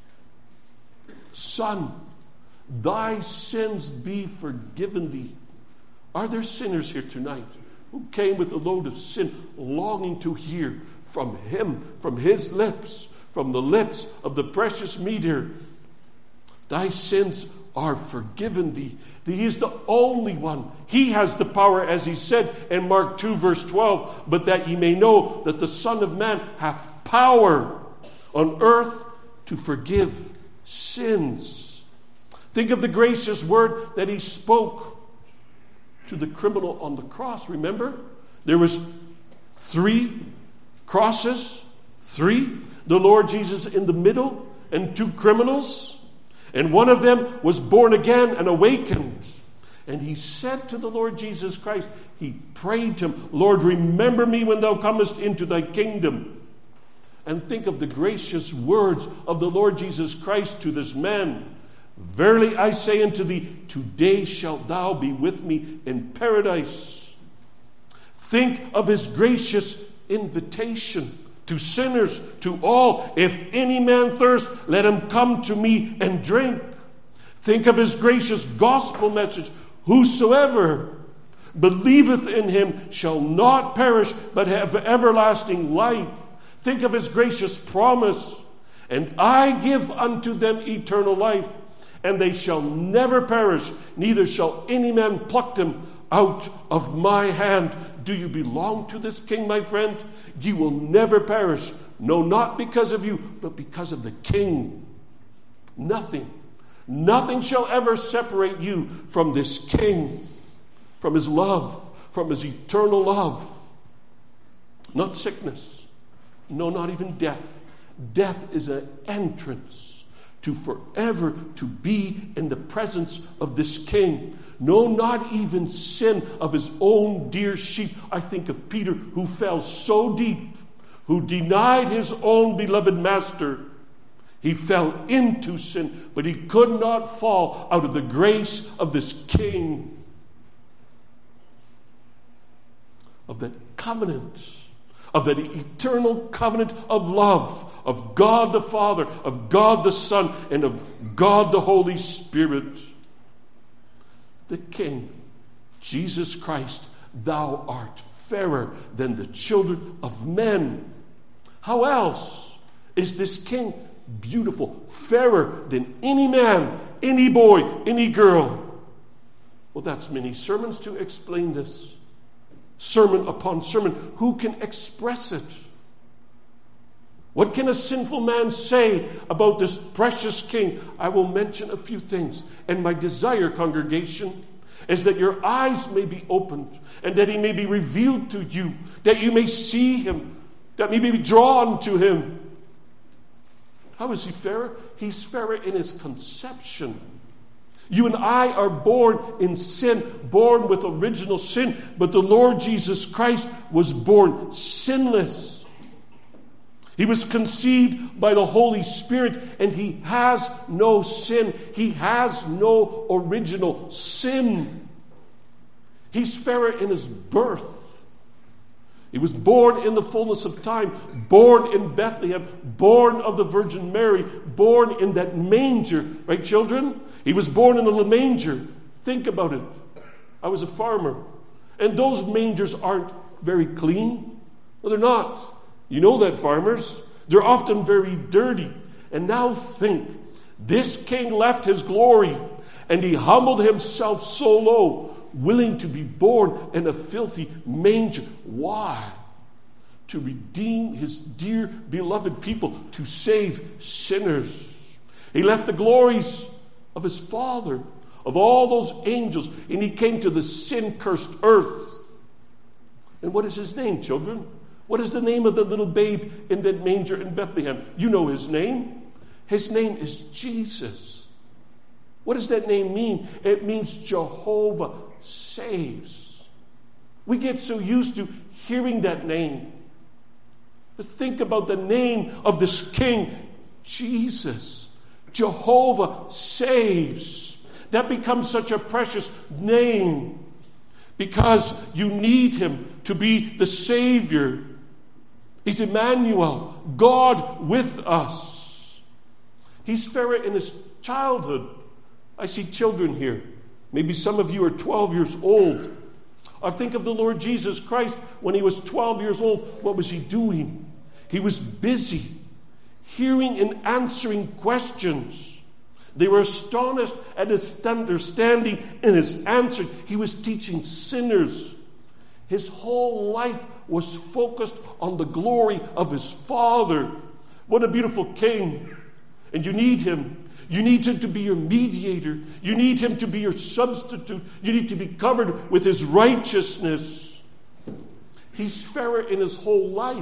Son, thy sins be forgiven thee. Are there sinners here tonight who came with a load of sin, longing to hear from him, from his lips, from the lips of the precious mediator? Thy sins are forgiven thee. He is the only one. He has the power, as he said in Mark 2 verse 12, but that ye may know that the Son of Man hath power on earth to forgive sins. Think of the gracious word that he spoke to the criminal on the cross. Remember? There was 3 crosses. 3. The Lord Jesus in the middle and 2 criminals. And one of them was born again and awakened. And he said to the Lord Jesus Christ, he prayed to him, Lord, remember me when thou comest into thy kingdom. And think of the gracious words of the Lord Jesus Christ to this man. Verily I say unto thee, today shalt thou be with me in paradise. Think of his gracious invitation to sinners, to all. If any man thirst, let him come to me and drink. Think of his gracious gospel message. Whosoever believeth in him shall not perish, but have everlasting life. Think of his gracious promise. And I give unto them eternal life, and they shall never perish, neither shall any man pluck them out of my hand. Do you belong to this King, my friend? You will never perish. No, not because of you, but because of the King. Nothing shall ever separate you from this King, from his love, from his eternal love. Not sickness. No, not even death. Death is an entrance to forever to be in the presence of this King. No, not even sin of his own dear sheep. I think of Peter, who fell so deep, who denied his own beloved master. He fell into sin, but he could not fall out of the grace of this King, of that covenant, of that eternal covenant of love, of God the Father, of God the Son, and of God the Holy Spirit. The King, Jesus Christ, thou art fairer than the children of men. How else is this King beautiful, fairer than any man, any boy, any girl? Well, that's many sermons to explain this. Sermon upon sermon. Who can express it? What can a sinful man say about this precious King? I will mention a few things. And my desire, congregation, is that your eyes may be opened and that he may be revealed to you, that you may see him, that you may be drawn to him. How is he fairer? He's fairer in his conception. You and I are born in sin, born with original sin, but the Lord Jesus Christ was born sinless. He was conceived by the Holy Spirit, and he has no sin. He has no original sin. He's fairer in his birth. He was born in the fullness of time, born in Bethlehem, born of the Virgin Mary, born in that manger. Right, children? He was born in a manger. Think about it. I was a farmer, and those mangers aren't very clean. Well, they're not. You know that, farmers. They're often very dirty. And now think, this King left his glory, and he humbled himself so low, willing to be born in a filthy manger. Why? To redeem his dear beloved people, to save sinners. He left the glories of his Father of all those angels, and he came to the sin-cursed earth. And what is his name, children? What is the name of the little babe in that manger in Bethlehem? You know his name. His name is Jesus. What does that name mean? It means Jehovah saves. We get so used to hearing that name. But think about the name of this King, Jesus. Jehovah saves. That becomes such a precious name because you need him to be the Savior. He's Emmanuel, God with us. He's fairer in his childhood. I see children here. Maybe some of you are 12 years old. I think of the Lord Jesus Christ when he was 12 years old. What was he doing? He was busy hearing and answering questions. They were astonished at his understanding and his answer. He was teaching sinners. His whole life was focused on the glory of his Father. What a beautiful King. And you need him. You need him to be your mediator. You need him to be your substitute. You need to be covered with his righteousness. He's fairer in his whole life.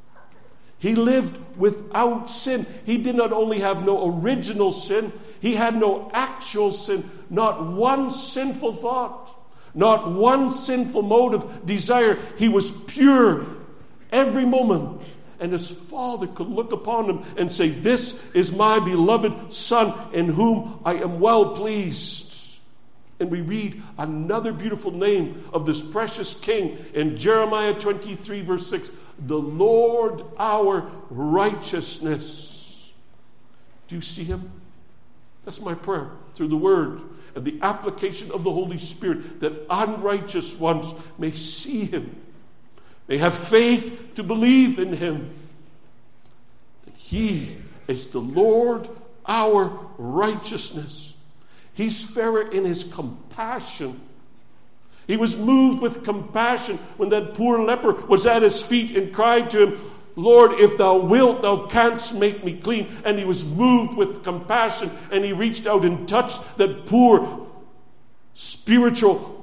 He lived without sin. He did not only have no original sin, he had no actual sin. Not one sinful thought. Not one sinful motive, desire. He was pure every moment. And his Father could look upon him and say, "This is my beloved Son in whom I am well pleased." And we read another beautiful name of this precious King in Jeremiah 23 verse 6. The Lord our righteousness. Do you see him? That's my prayer through the Word and the application of the Holy Spirit, that unrighteous ones may see him. They have faith to believe in him. That he is the Lord our righteousness. He's fairer in his compassion. He was moved with compassion when that poor leper was at his feet and cried to him, "Lord, if thou wilt, thou canst make me clean." And he was moved with compassion, and he reached out and touched that poor spiritual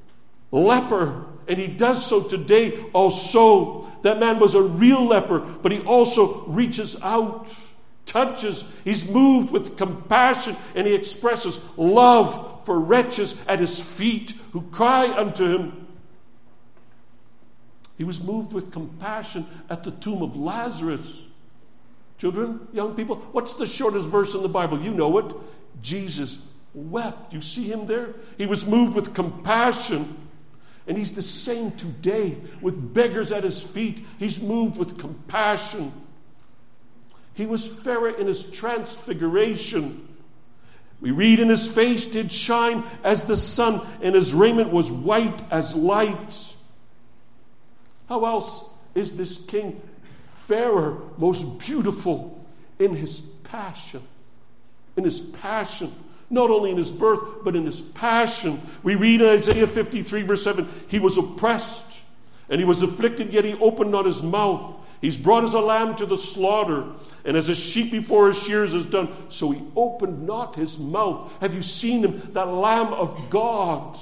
leper. And he does so today also. That man was a real leper, but he also reaches out, touches. He's moved with compassion, and he expresses love for wretches at his feet who cry unto him. He was moved with compassion at the tomb of Lazarus. Children, young people, what's the shortest verse in the Bible? You know it. Jesus wept. You see him there? He was moved with compassion. And he's the same today with beggars at his feet. He's moved with compassion. He was fairer in his transfiguration. We read, "In his face did shine as the sun, and his raiment was white as light." How else is this King fairer, most beautiful in his passion? In his passion. Not only in his birth, but in his passion. We read in Isaiah 53 verse 7, "He was oppressed, and he was afflicted, yet he opened not his mouth. He's brought as a lamb to the slaughter, and as a sheep before his shears is done, so he opened not his mouth." Have you seen him, that Lamb of God,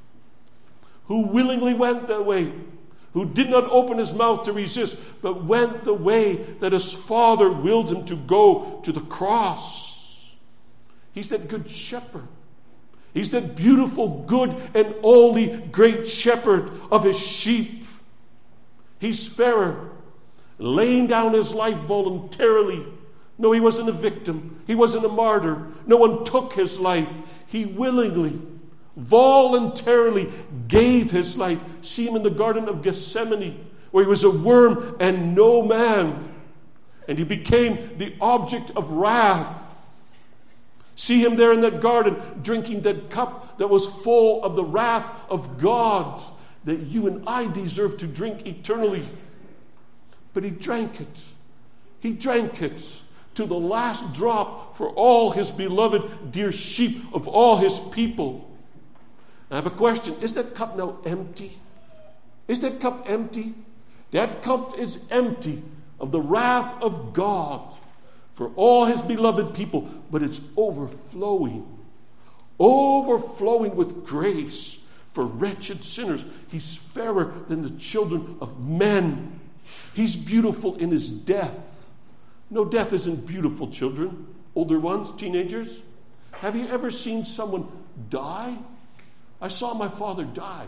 who willingly went that way, who did not open his mouth to resist, but went the way that his Father willed him to go, to the cross? He's that good shepherd. He's that beautiful, good, and only great shepherd of his sheep. He's fairer, laying down his life voluntarily. No, he wasn't a victim. He wasn't a martyr. No one took his life. He willingly, voluntarily gave his life. See him in the Garden of Gethsemane, where he was a worm and no man, and he became the object of wrath. See him there in that garden, drinking that cup that was full of the wrath of God that you and I deserve to drink eternally. But he drank it. He drank it to the last drop for all his beloved dear sheep of all his people. I have a question. Is that cup now empty? Is that cup empty? That cup is empty of the wrath of God for all his beloved people, but it's overflowing overflowing with grace for wretched sinners. He's fairer than the children of men. He's beautiful in his death. No, death isn't beautiful, children. Older ones, teenagers. Have you ever seen someone die? I saw my father die.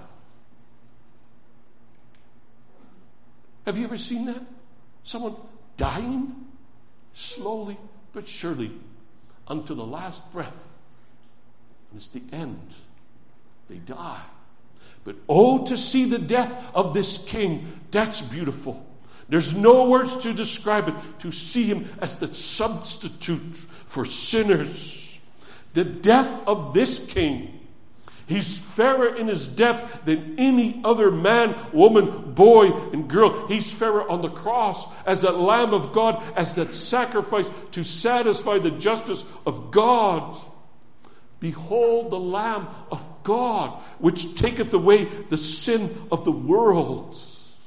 Have you ever seen that? Someone dying slowly but surely unto the last breath. And it's the end. They die. But oh, to see the death of this king, that's beautiful. There's no words to describe it. To see him as the substitute for sinners. The death of this king. He's fairer in his death than any other man, woman, boy, and girl. He's fairer on the cross as that Lamb of God, as that sacrifice to satisfy the justice of God. Behold the Lamb of God, which taketh away the sin of the world.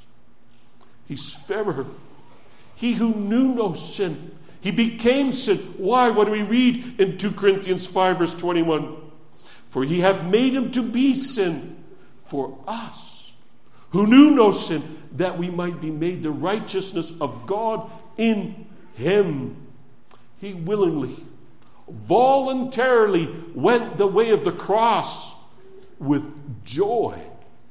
He's fairer. He who knew no sin, he became sin. Why? What do we read in 2 Corinthians 5 verse 21? For he hath made him to be sin for us, who knew no sin, that we might be made the righteousness of God in him. He willingly, voluntarily went the way of the cross with joy.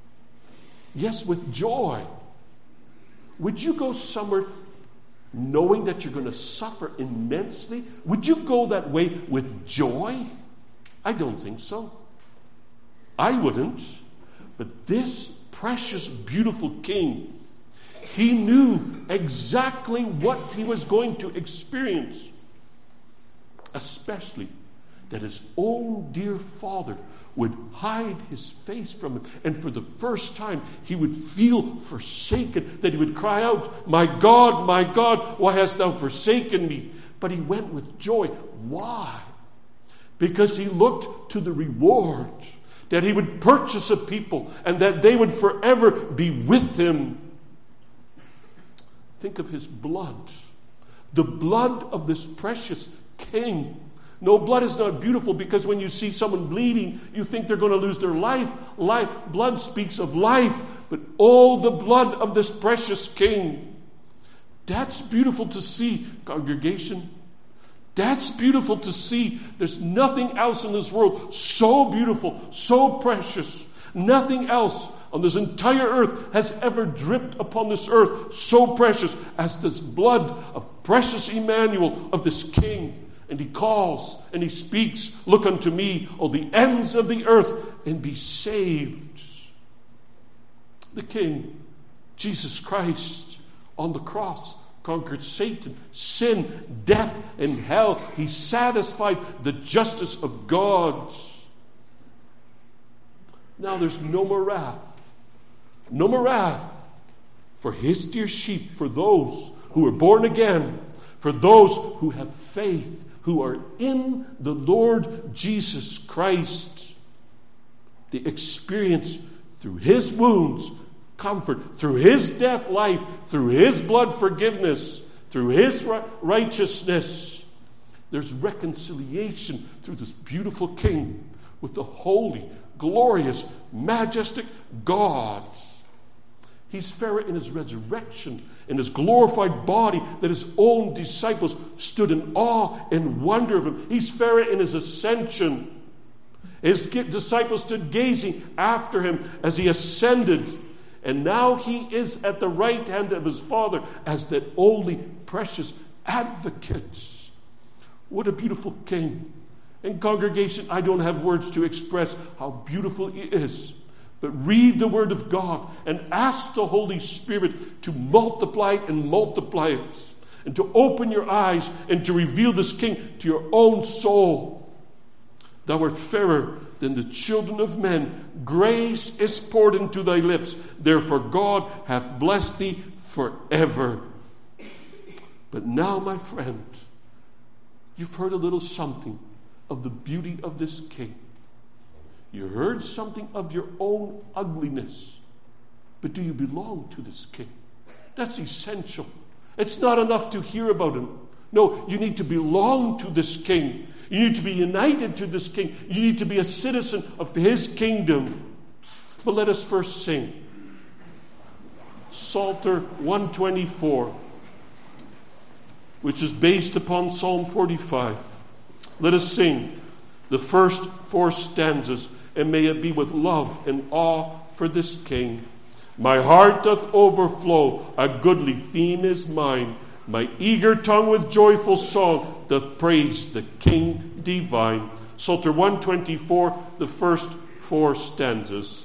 Yes, with joy. Would you go somewhere knowing that you're going to suffer immensely? Would you go that way with joy? I don't think so. I wouldn't. But this precious, beautiful king, he knew exactly what he was going to experience. Especially that his own dear father would hide his face from him. And for the first time, he would feel forsaken, that he would cry out, my God, why hast thou forsaken me? But he went with joy. Why? Because he looked to the reward, that he would purchase a people and that they would forever be with him. Think of his blood, the blood of this precious king. No, blood is not beautiful because when you see someone bleeding, you think they're going to lose their life. Blood speaks of life, but oh, the blood of this precious king. That's beautiful to see, congregation. That's beautiful to see. There's nothing else in this world so beautiful, so precious. Nothing else on this entire earth has ever dripped upon this earth so precious as this blood of precious Emmanuel, of this king. And he calls and he speaks, look unto me, O the ends of the earth, and be saved. The king, Jesus Christ, on the cross, conquered Satan, sin, death, and hell. He satisfied the justice of God. Now there's no more wrath. No more wrath for his dear sheep, for those who are born again, for those who have faith, who are in the Lord Jesus Christ. The experience through his wounds, comfort, through his death, life, through his blood, forgiveness, through his righteousness. There's reconciliation through this beautiful king with the holy, glorious, majestic God. He's fairer in his resurrection, in his glorified body, that his own disciples stood in awe and wonder of him. He's fairer in his ascension. His disciples stood gazing after him as he ascended. And now he is at the right hand of his Father as that only precious advocate. What a beautiful king. And congregation, I don't have words to express how beautiful he is. But read the Word of God and ask the Holy Spirit to multiply it and multiply it. And to open your eyes and to reveal this King to your own soul. Thou art fairer than the children of men. Grace is poured into thy lips. Therefore God hath blessed thee forever. But now, my friend, you've heard a little something of the beauty of this King. You heard something of your own ugliness. But do you belong to this King? That's essential. It's not enough to hear about him. No, you need to belong to this king. You need to be united to this king. You need to be a citizen of his kingdom. But let us first sing Psalter 124, which is based upon Psalm 45. Let us sing the first 4 stanzas, and may it be with love and awe for this king. My heart doth overflow, a goodly theme is mine. My eager tongue with joyful song doth praise the King divine. Psalter 124, the first 4 stanzas.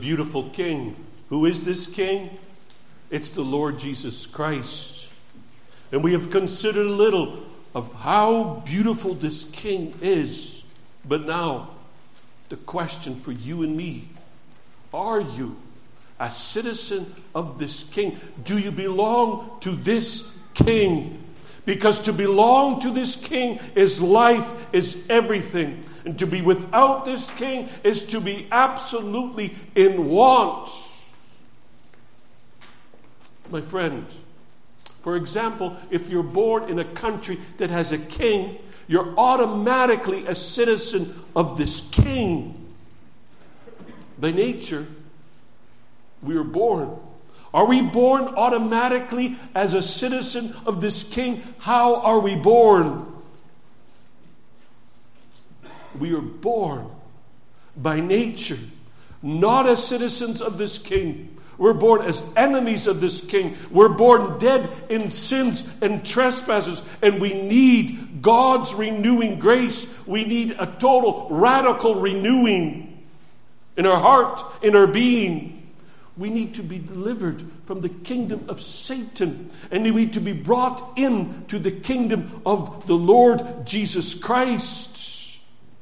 beautiful King. Who is this King? It's the Lord Jesus Christ. And we have considered a little of how beautiful this King is. But now, the question for you and me, are you a citizen of this King? Do you belong to this King? Because to belong to this King is life, is everything. And to be without this King is to be absolutely in want. My friend, for example, if you're born in a country that has a king, you're automatically a citizen of this King. By nature, we are born. Are we born automatically as a citizen of this King? How are we born? We are born by nature, not as citizens of this King. We're born as enemies of this King. We're born dead in sins and trespasses, and we need God's renewing grace. We need a total, radical renewing in our heart, in our being. We need to be delivered from the kingdom of Satan, and we need to be brought into the kingdom of the Lord Jesus Christ.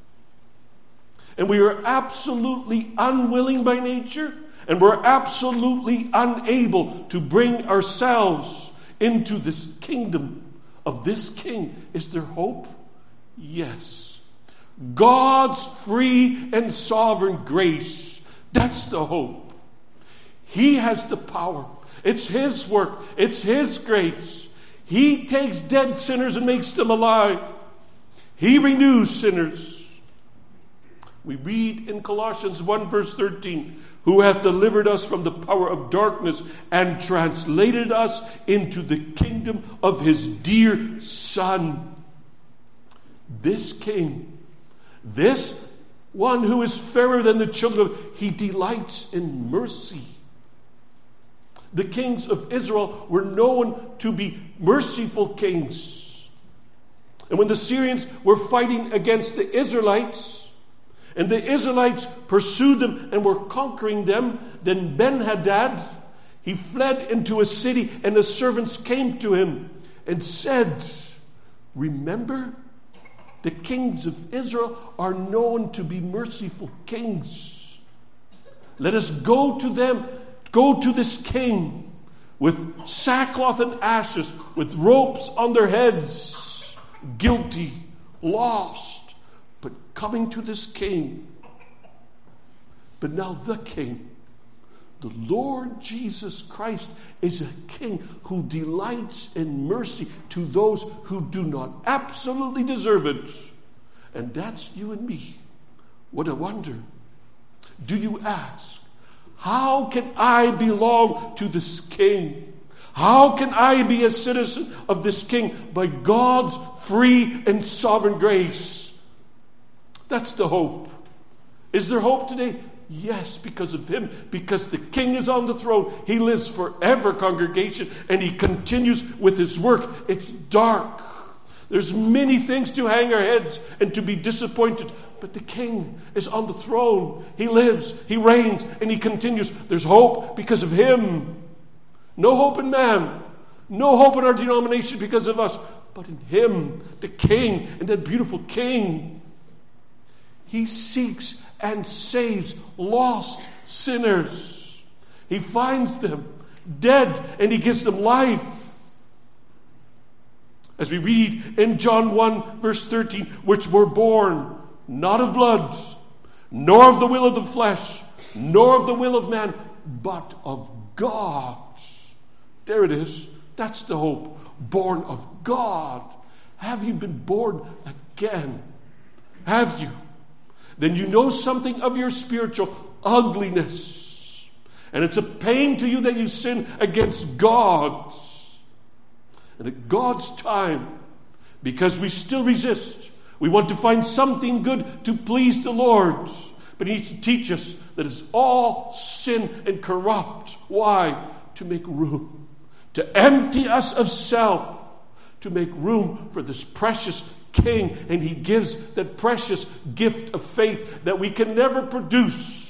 And we are absolutely unwilling by nature, and we're absolutely unable to bring ourselves into this kingdom of this King. Is there hope? Yes. God's free and sovereign grace. That's the hope. He has the power. It's His work. It's His grace. He takes dead sinners and makes them alive. He renews sinners. We read in Colossians 1 verse 13, who hath delivered us from the power of darkness and translated us into the kingdom of His dear Son. This King, this one who is fairer than the children of, He delights in mercy. The kings of Israel were known to be merciful kings. And when the Syrians were fighting against the Israelites, and the Israelites pursued them and were conquering them, then Ben-Hadad, he fled into a city, and the servants came to him and said, remember, the kings of Israel are known to be merciful kings. Let us go to them, go to this king with sackcloth and ashes, with ropes on their heads, guilty, lost, but coming to this king. But now the King, the Lord Jesus Christ, is a King who delights in mercy to those who do not absolutely deserve it. And that's you and me. What a wonder. Do you ask, how can I belong to this King? How can I be a citizen of this King? By God's free and sovereign grace. That's the hope. Is there hope today? Yes, because of Him. Because the King is on the throne. He lives forever, congregation, and He continues with His work. It's dark. There's many things to hang our heads and to be disappointed. But the King is on the throne. He lives, He reigns, and He continues. There's hope because of Him. No hope in man. No hope in our denomination because of us. But in Him, the King, and that beautiful King. He seeks and saves lost sinners. He finds them dead and He gives them life. As we read in John 1 verse 13, which were born not of blood, nor of the will of the flesh, nor of the will of man, but of God. There it is. That's the hope. Born of God. Have you been born again? Have you? Then you know something of your spiritual ugliness. And it's a pain to you that you sin against God. And at God's time, because we still resist, we want to find something good to please the Lord. But He needs to teach us that it's all sin and corrupt. Why? To make room. To empty us of self. To make room for this precious King. And He gives that precious gift of faith that we can never produce.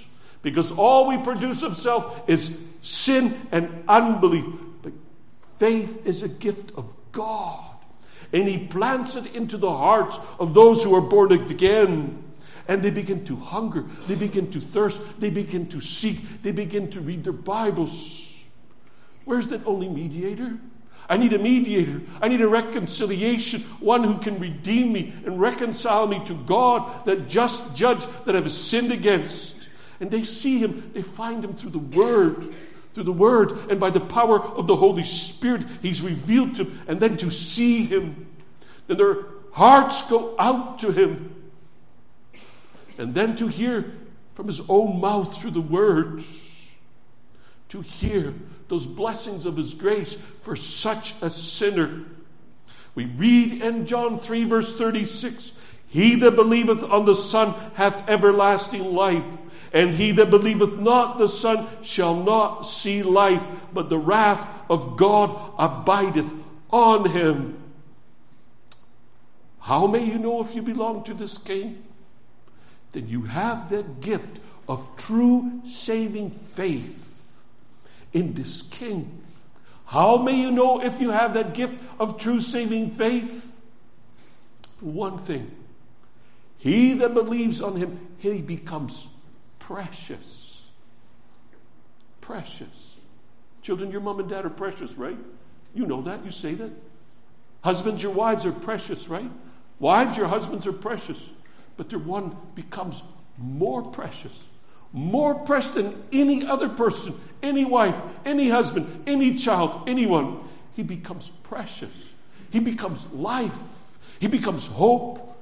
Because all we produce of self is sin and unbelief. But faith is a gift of God. And He plants it into the hearts of those who are born again. And they begin to hunger. They begin to thirst. They begin to seek. They begin to read their Bibles. Where's that only mediator? I need a mediator. I need a reconciliation. One who can redeem me and reconcile me to God, that just judge that I've sinned against. And they see Him. They find Him through the Word. Through the Word. And by the power of the Holy Spirit, He's revealed to them. And then to see Him. Then their hearts go out to Him. And then to hear from His own mouth through the words, to hear those blessings of His grace for such a sinner. We read in John 3 verse 36, He that believeth on the Son hath everlasting life, and he that believeth not the Son shall not see life, but the wrath of God abideth on him. How may you know if you belong to this King? Then you have that gift of true saving faith in this King. How may you know if you have that gift of true saving faith? One thing. He that believes on Him, he becomes precious. Precious. Children, your mom and dad are precious, right? You know that. You say that. Husbands, your wives are precious, right? Wives, your husbands are precious. But their one becomes more precious than any other person, any wife, any husband, any child, anyone. He becomes precious. He becomes life. He becomes hope.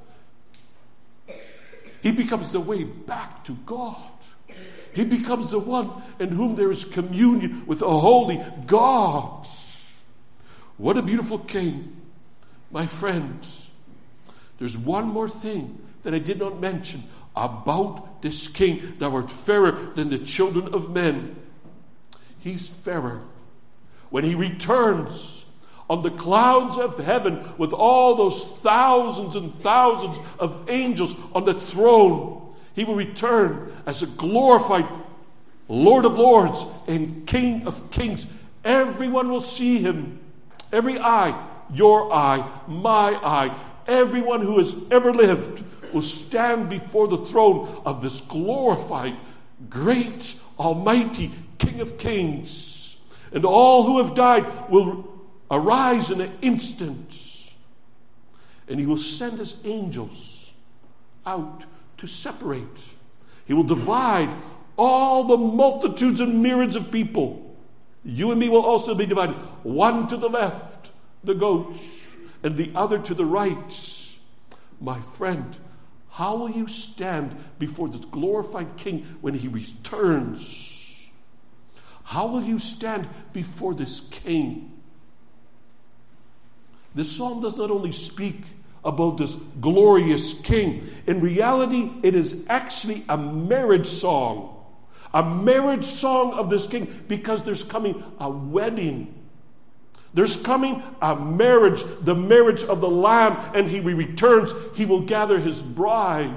He becomes the way back to God. He becomes the one in whom there is communion with a holy God. What a beautiful King. My friends, there's one more thing that I did not mention about this King. Thou art fairer than the children of men. He's fairer. When He returns on the clouds of heaven with all those thousands and thousands of angels on the throne, He will return as a glorified Lord of lords and King of kings. Everyone will see Him. Every eye, your eye, my eye, everyone who has ever lived will stand before the throne of this glorified, great, almighty King of Kings. And all who have died will arise in an instant. And He will send His angels out to separate. He will divide all the multitudes and myriads of people. You and me will also be divided. One to the left, the goats, and the other to the right. My friend, how will you stand before this glorified King when He returns? How will you stand before this King? This psalm does not only speak about this glorious King. In reality, it is actually a marriage song. A marriage song of this King, because there's coming a wedding. There's coming a marriage, the marriage of the Lamb, and He returns. He will gather His bride.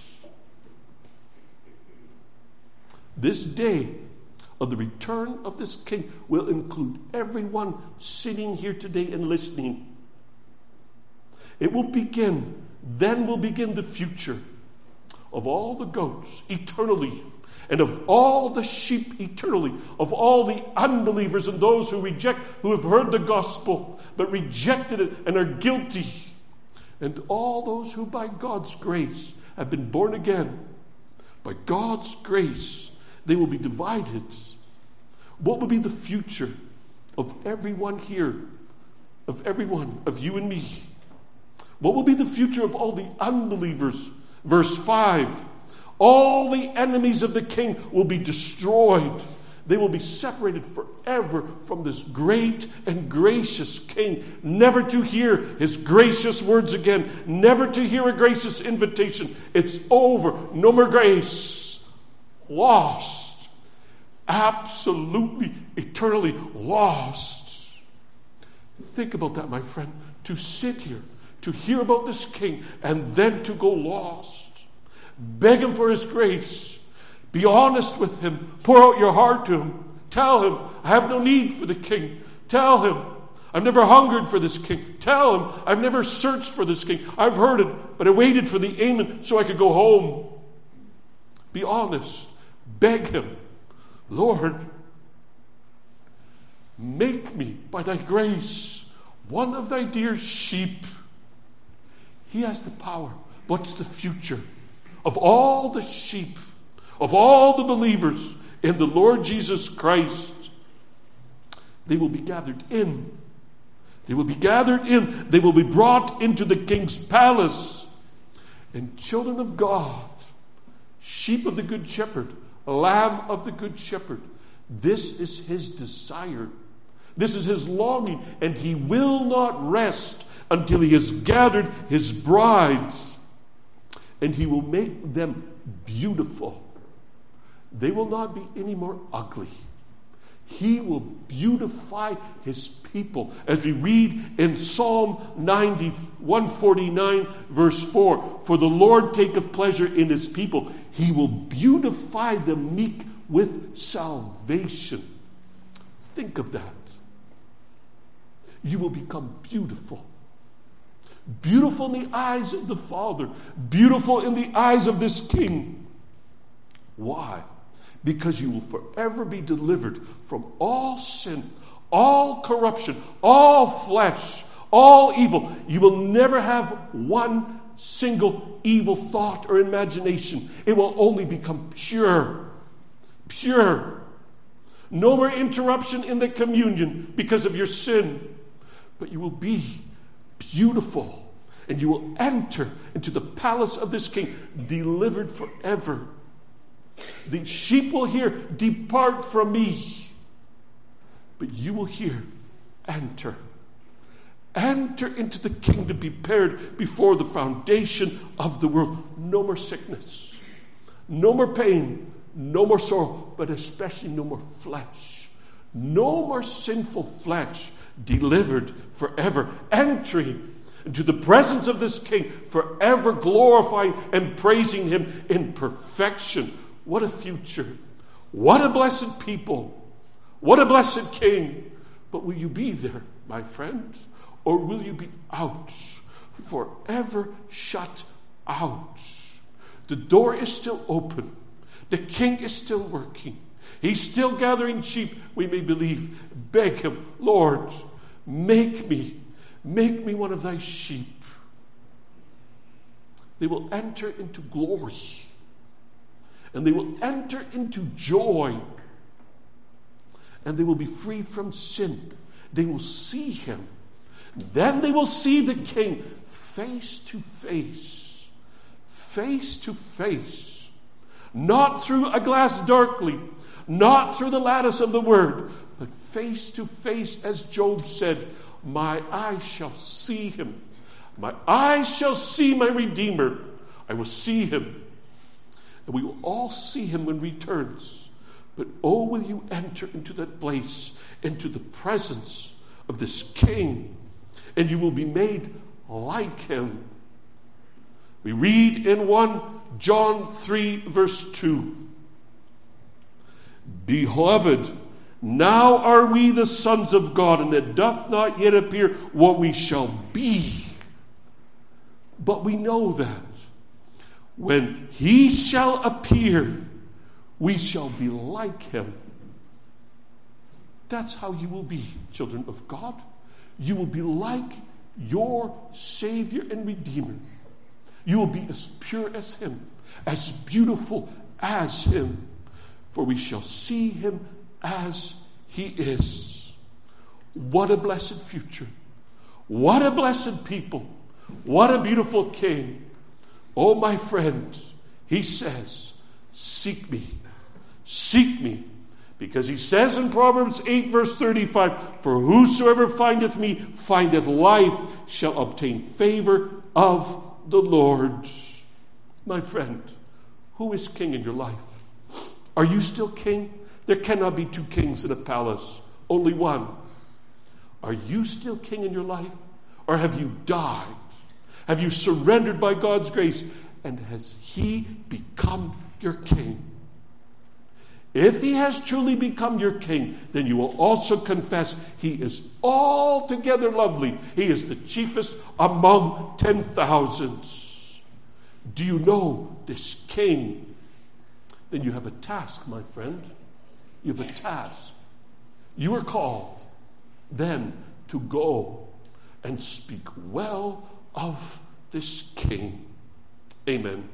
This day of the return of this King will include everyone sitting here today and listening. It will begin, then will begin the future of all the goats eternally, and of all the sheep eternally, of all the unbelievers and those who reject, who have heard the gospel but rejected it and are guilty, and all those who by God's grace have been born again. By God's grace, they will be divided. What will be the future of everyone here, of everyone, of you and me? What will be the future of all the unbelievers? Verse 5, all the enemies of the King will be destroyed. They will be separated forever from this great and gracious King, never to hear His gracious words again, never to hear a gracious invitation. It's over. No more grace. Lost. Absolutely, eternally lost. Think about that, my friend. To sit here, to hear about this King, and then to go lost. Beg Him for His grace. Be honest with him. Pour out your heart to him. Tell him, I have no need for the king. Tell him, I've never hungered for this king. Tell him, I've never searched for this king. I've heard it, but I waited for the Amen so I could go home. Be honest. Beg him, Lord, make me, by thy grace, one of thy dear sheep. He has the power. What's the future of all the sheep, of all the believers in the Lord Jesus Christ? They will be gathered in. They will be gathered in. They will be brought into the king's palace. And children of God, sheep of the good shepherd, lamb of the good shepherd, this is his desire. This is his longing, and he will not rest until he has gathered his brides. And he will make them beautiful. They will not be any more ugly. He will beautify his people. As we read in Psalm 149, verse 4, for the Lord taketh pleasure in his people. He will beautify the meek with salvation. Think of that. You will become beautiful. Beautiful in the eyes of the Father. Beautiful in the eyes of this King. Why? Because you will forever be delivered from all sin, all corruption, all flesh, all evil. You will never have one single evil thought or imagination. It will only become pure. Pure. No more interruption in the communion because of your sin. But you will be beautiful. And you will enter into the palace of this King, delivered forever. The sheep will hear, depart from me. But you will hear, enter. Enter into the kingdom prepared before the foundation of the world. No more sickness. No more pain. No more sorrow. But especially no more flesh. No more sinful flesh. Delivered forever. Entering into the presence of this King. Forever glorifying and praising him in perfection. What a future. What a blessed people. What a blessed King. But will you be there, my friends? Or will you be out? Forever shut out. The door is still open. The King is still working. He's still gathering sheep, we may believe. Beg him, Lord, make me one of thy sheep. They will enter into glory. And they will enter into joy. And they will be free from sin. They will see him. Then they will see the King face to face. Face to face. Not through a glass darkly. Not through the lattice of the word. But face to face, as Job said, my eyes shall see him. My eyes shall see my Redeemer. I will see him. And we will all see him when he returns. But oh, will you enter into that place, into the presence of this King, and you will be made like him. We read in 1 John 3, verse 2. Beloved, now are we the sons of God, and it doth not yet appear what we shall be. But we know that when he shall appear, we shall be like him. That's how you will be, children of God. You will be like your Savior and Redeemer. You will be as pure as him, as beautiful as him. For we shall see him as he is. What a blessed future. What a blessed people. What a beautiful King. Oh, my friends, he says, seek me. Seek me. Because he says in Proverbs 8, verse 35, for whosoever findeth me, findeth life, shall obtain favor of the Lord. My friend, who is king in your life? Are you still king? There cannot be two kings in a palace, only one. Are you still king in your life? Or have you died? Have you surrendered by God's grace? And has he become your king? If he has truly become your king, then you will also confess he is altogether lovely. He is the chiefest among 10,000s. Do you know this king? Then you have a task, my friend. You have a task. You are called then to go and speak well of this king. Amen.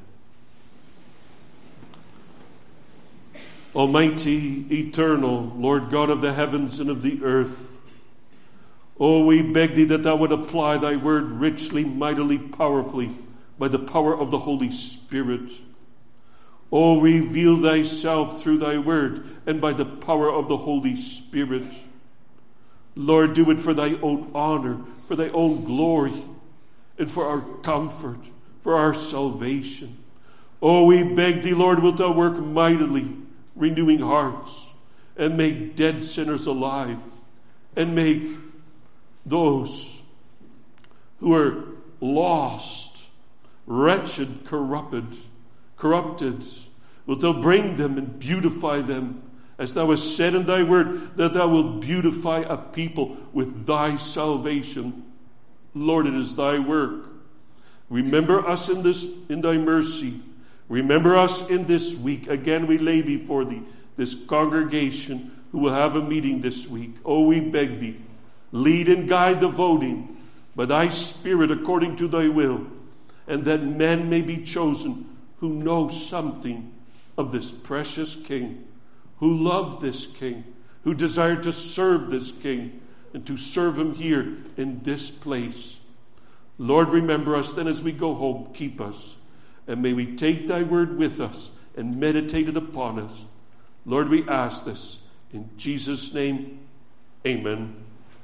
Almighty, eternal, Lord God of the heavens and of the earth, oh, we beg thee that thou would apply thy word richly, mightily, powerfully, by the power of the Holy Spirit. Oh, reveal thyself through thy word and by the power of the Holy Spirit. Lord, do it for thy own honor, for thy own glory, and for our comfort, for our salvation. Oh, we beg thee, Lord, wilt thou work mightily, renewing hearts, and make dead sinners alive, and make those who are lost, wretched, corrupted, wilt thou bring them and beautify them, as thou hast said in thy word, that thou wilt beautify a people with thy salvation. Lord, it is thy work. Remember us in thy mercy. Remember us in this week. Again, we lay before thee this congregation who will have a meeting this week. Oh, we beg thee, lead and guide the voting by thy Spirit according to thy will, and that men may be chosen who know something of this precious King, who love this King, who desire to serve this King, and to serve him here in this place. Lord, remember us then as we go home. Keep us. And may we take thy word with us and meditate it upon us. Lord, we ask this in Jesus' name. Amen.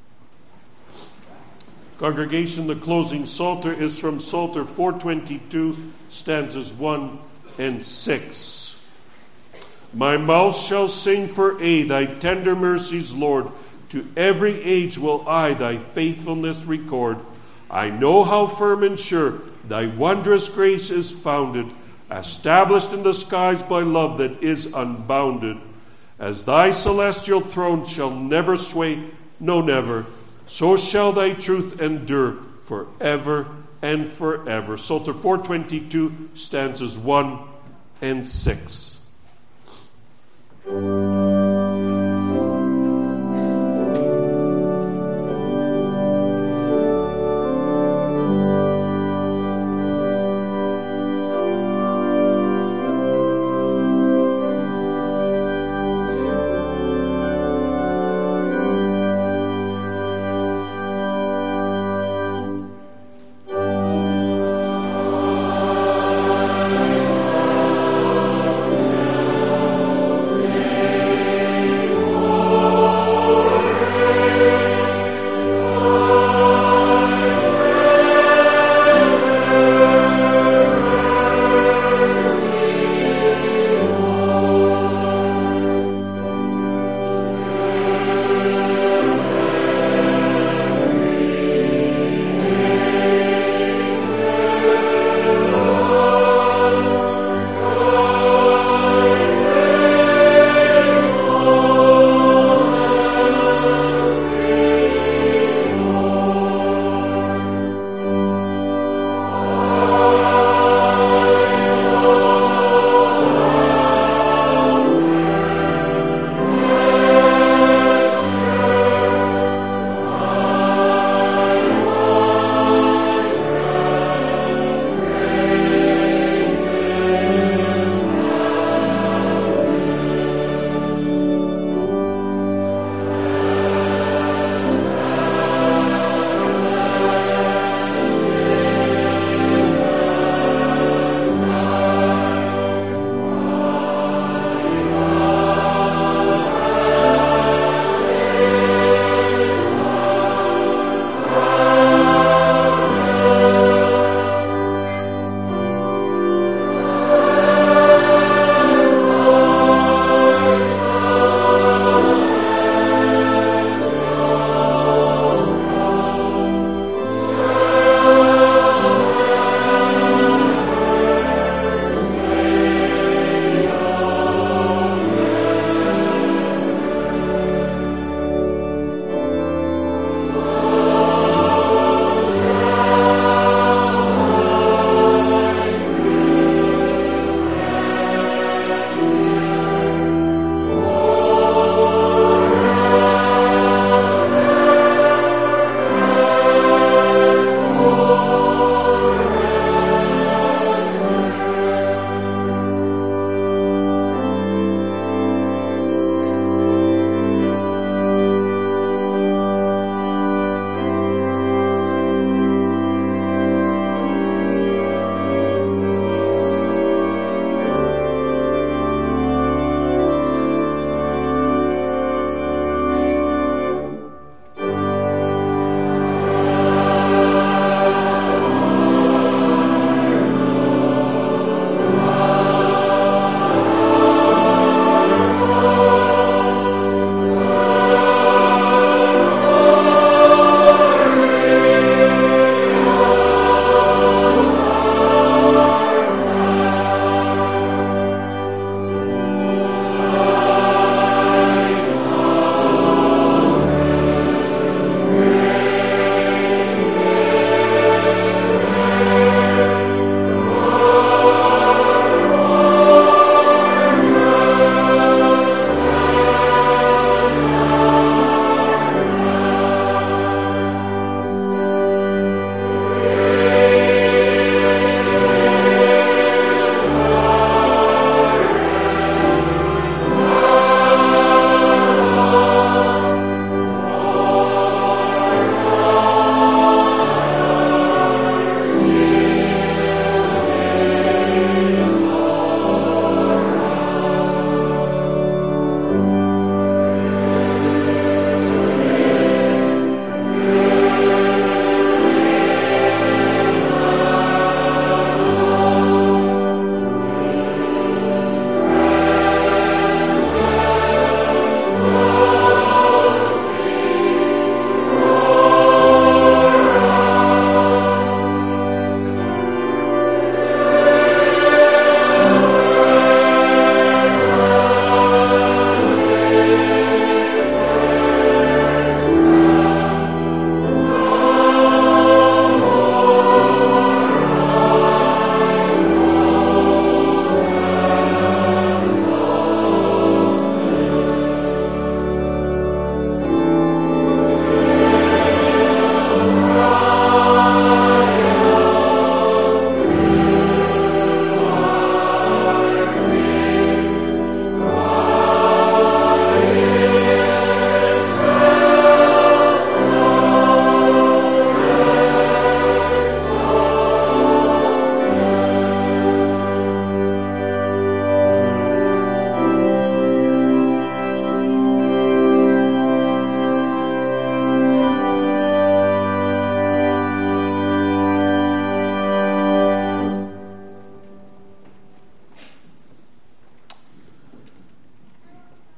Congregation, the closing Psalter is from Psalter 422, stanzas 1 and 6. My mouth shall sing for aye thy tender mercies, Lord. To every age will I thy faithfulness record. I know how firm and sure thy wondrous grace is founded, established in the skies by love that is unbounded. As thy celestial throne shall never sway, no never, so shall thy truth endure forever and forever. Psalter 422, stanzas 1 and 6.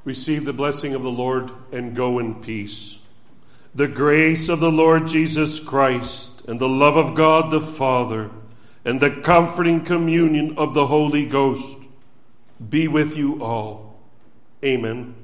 Receive the blessing of the Lord and go in peace. The grace of the Lord Jesus Christ and the love of God the Father and the comforting communion of the Holy Ghost be with you all. Amen.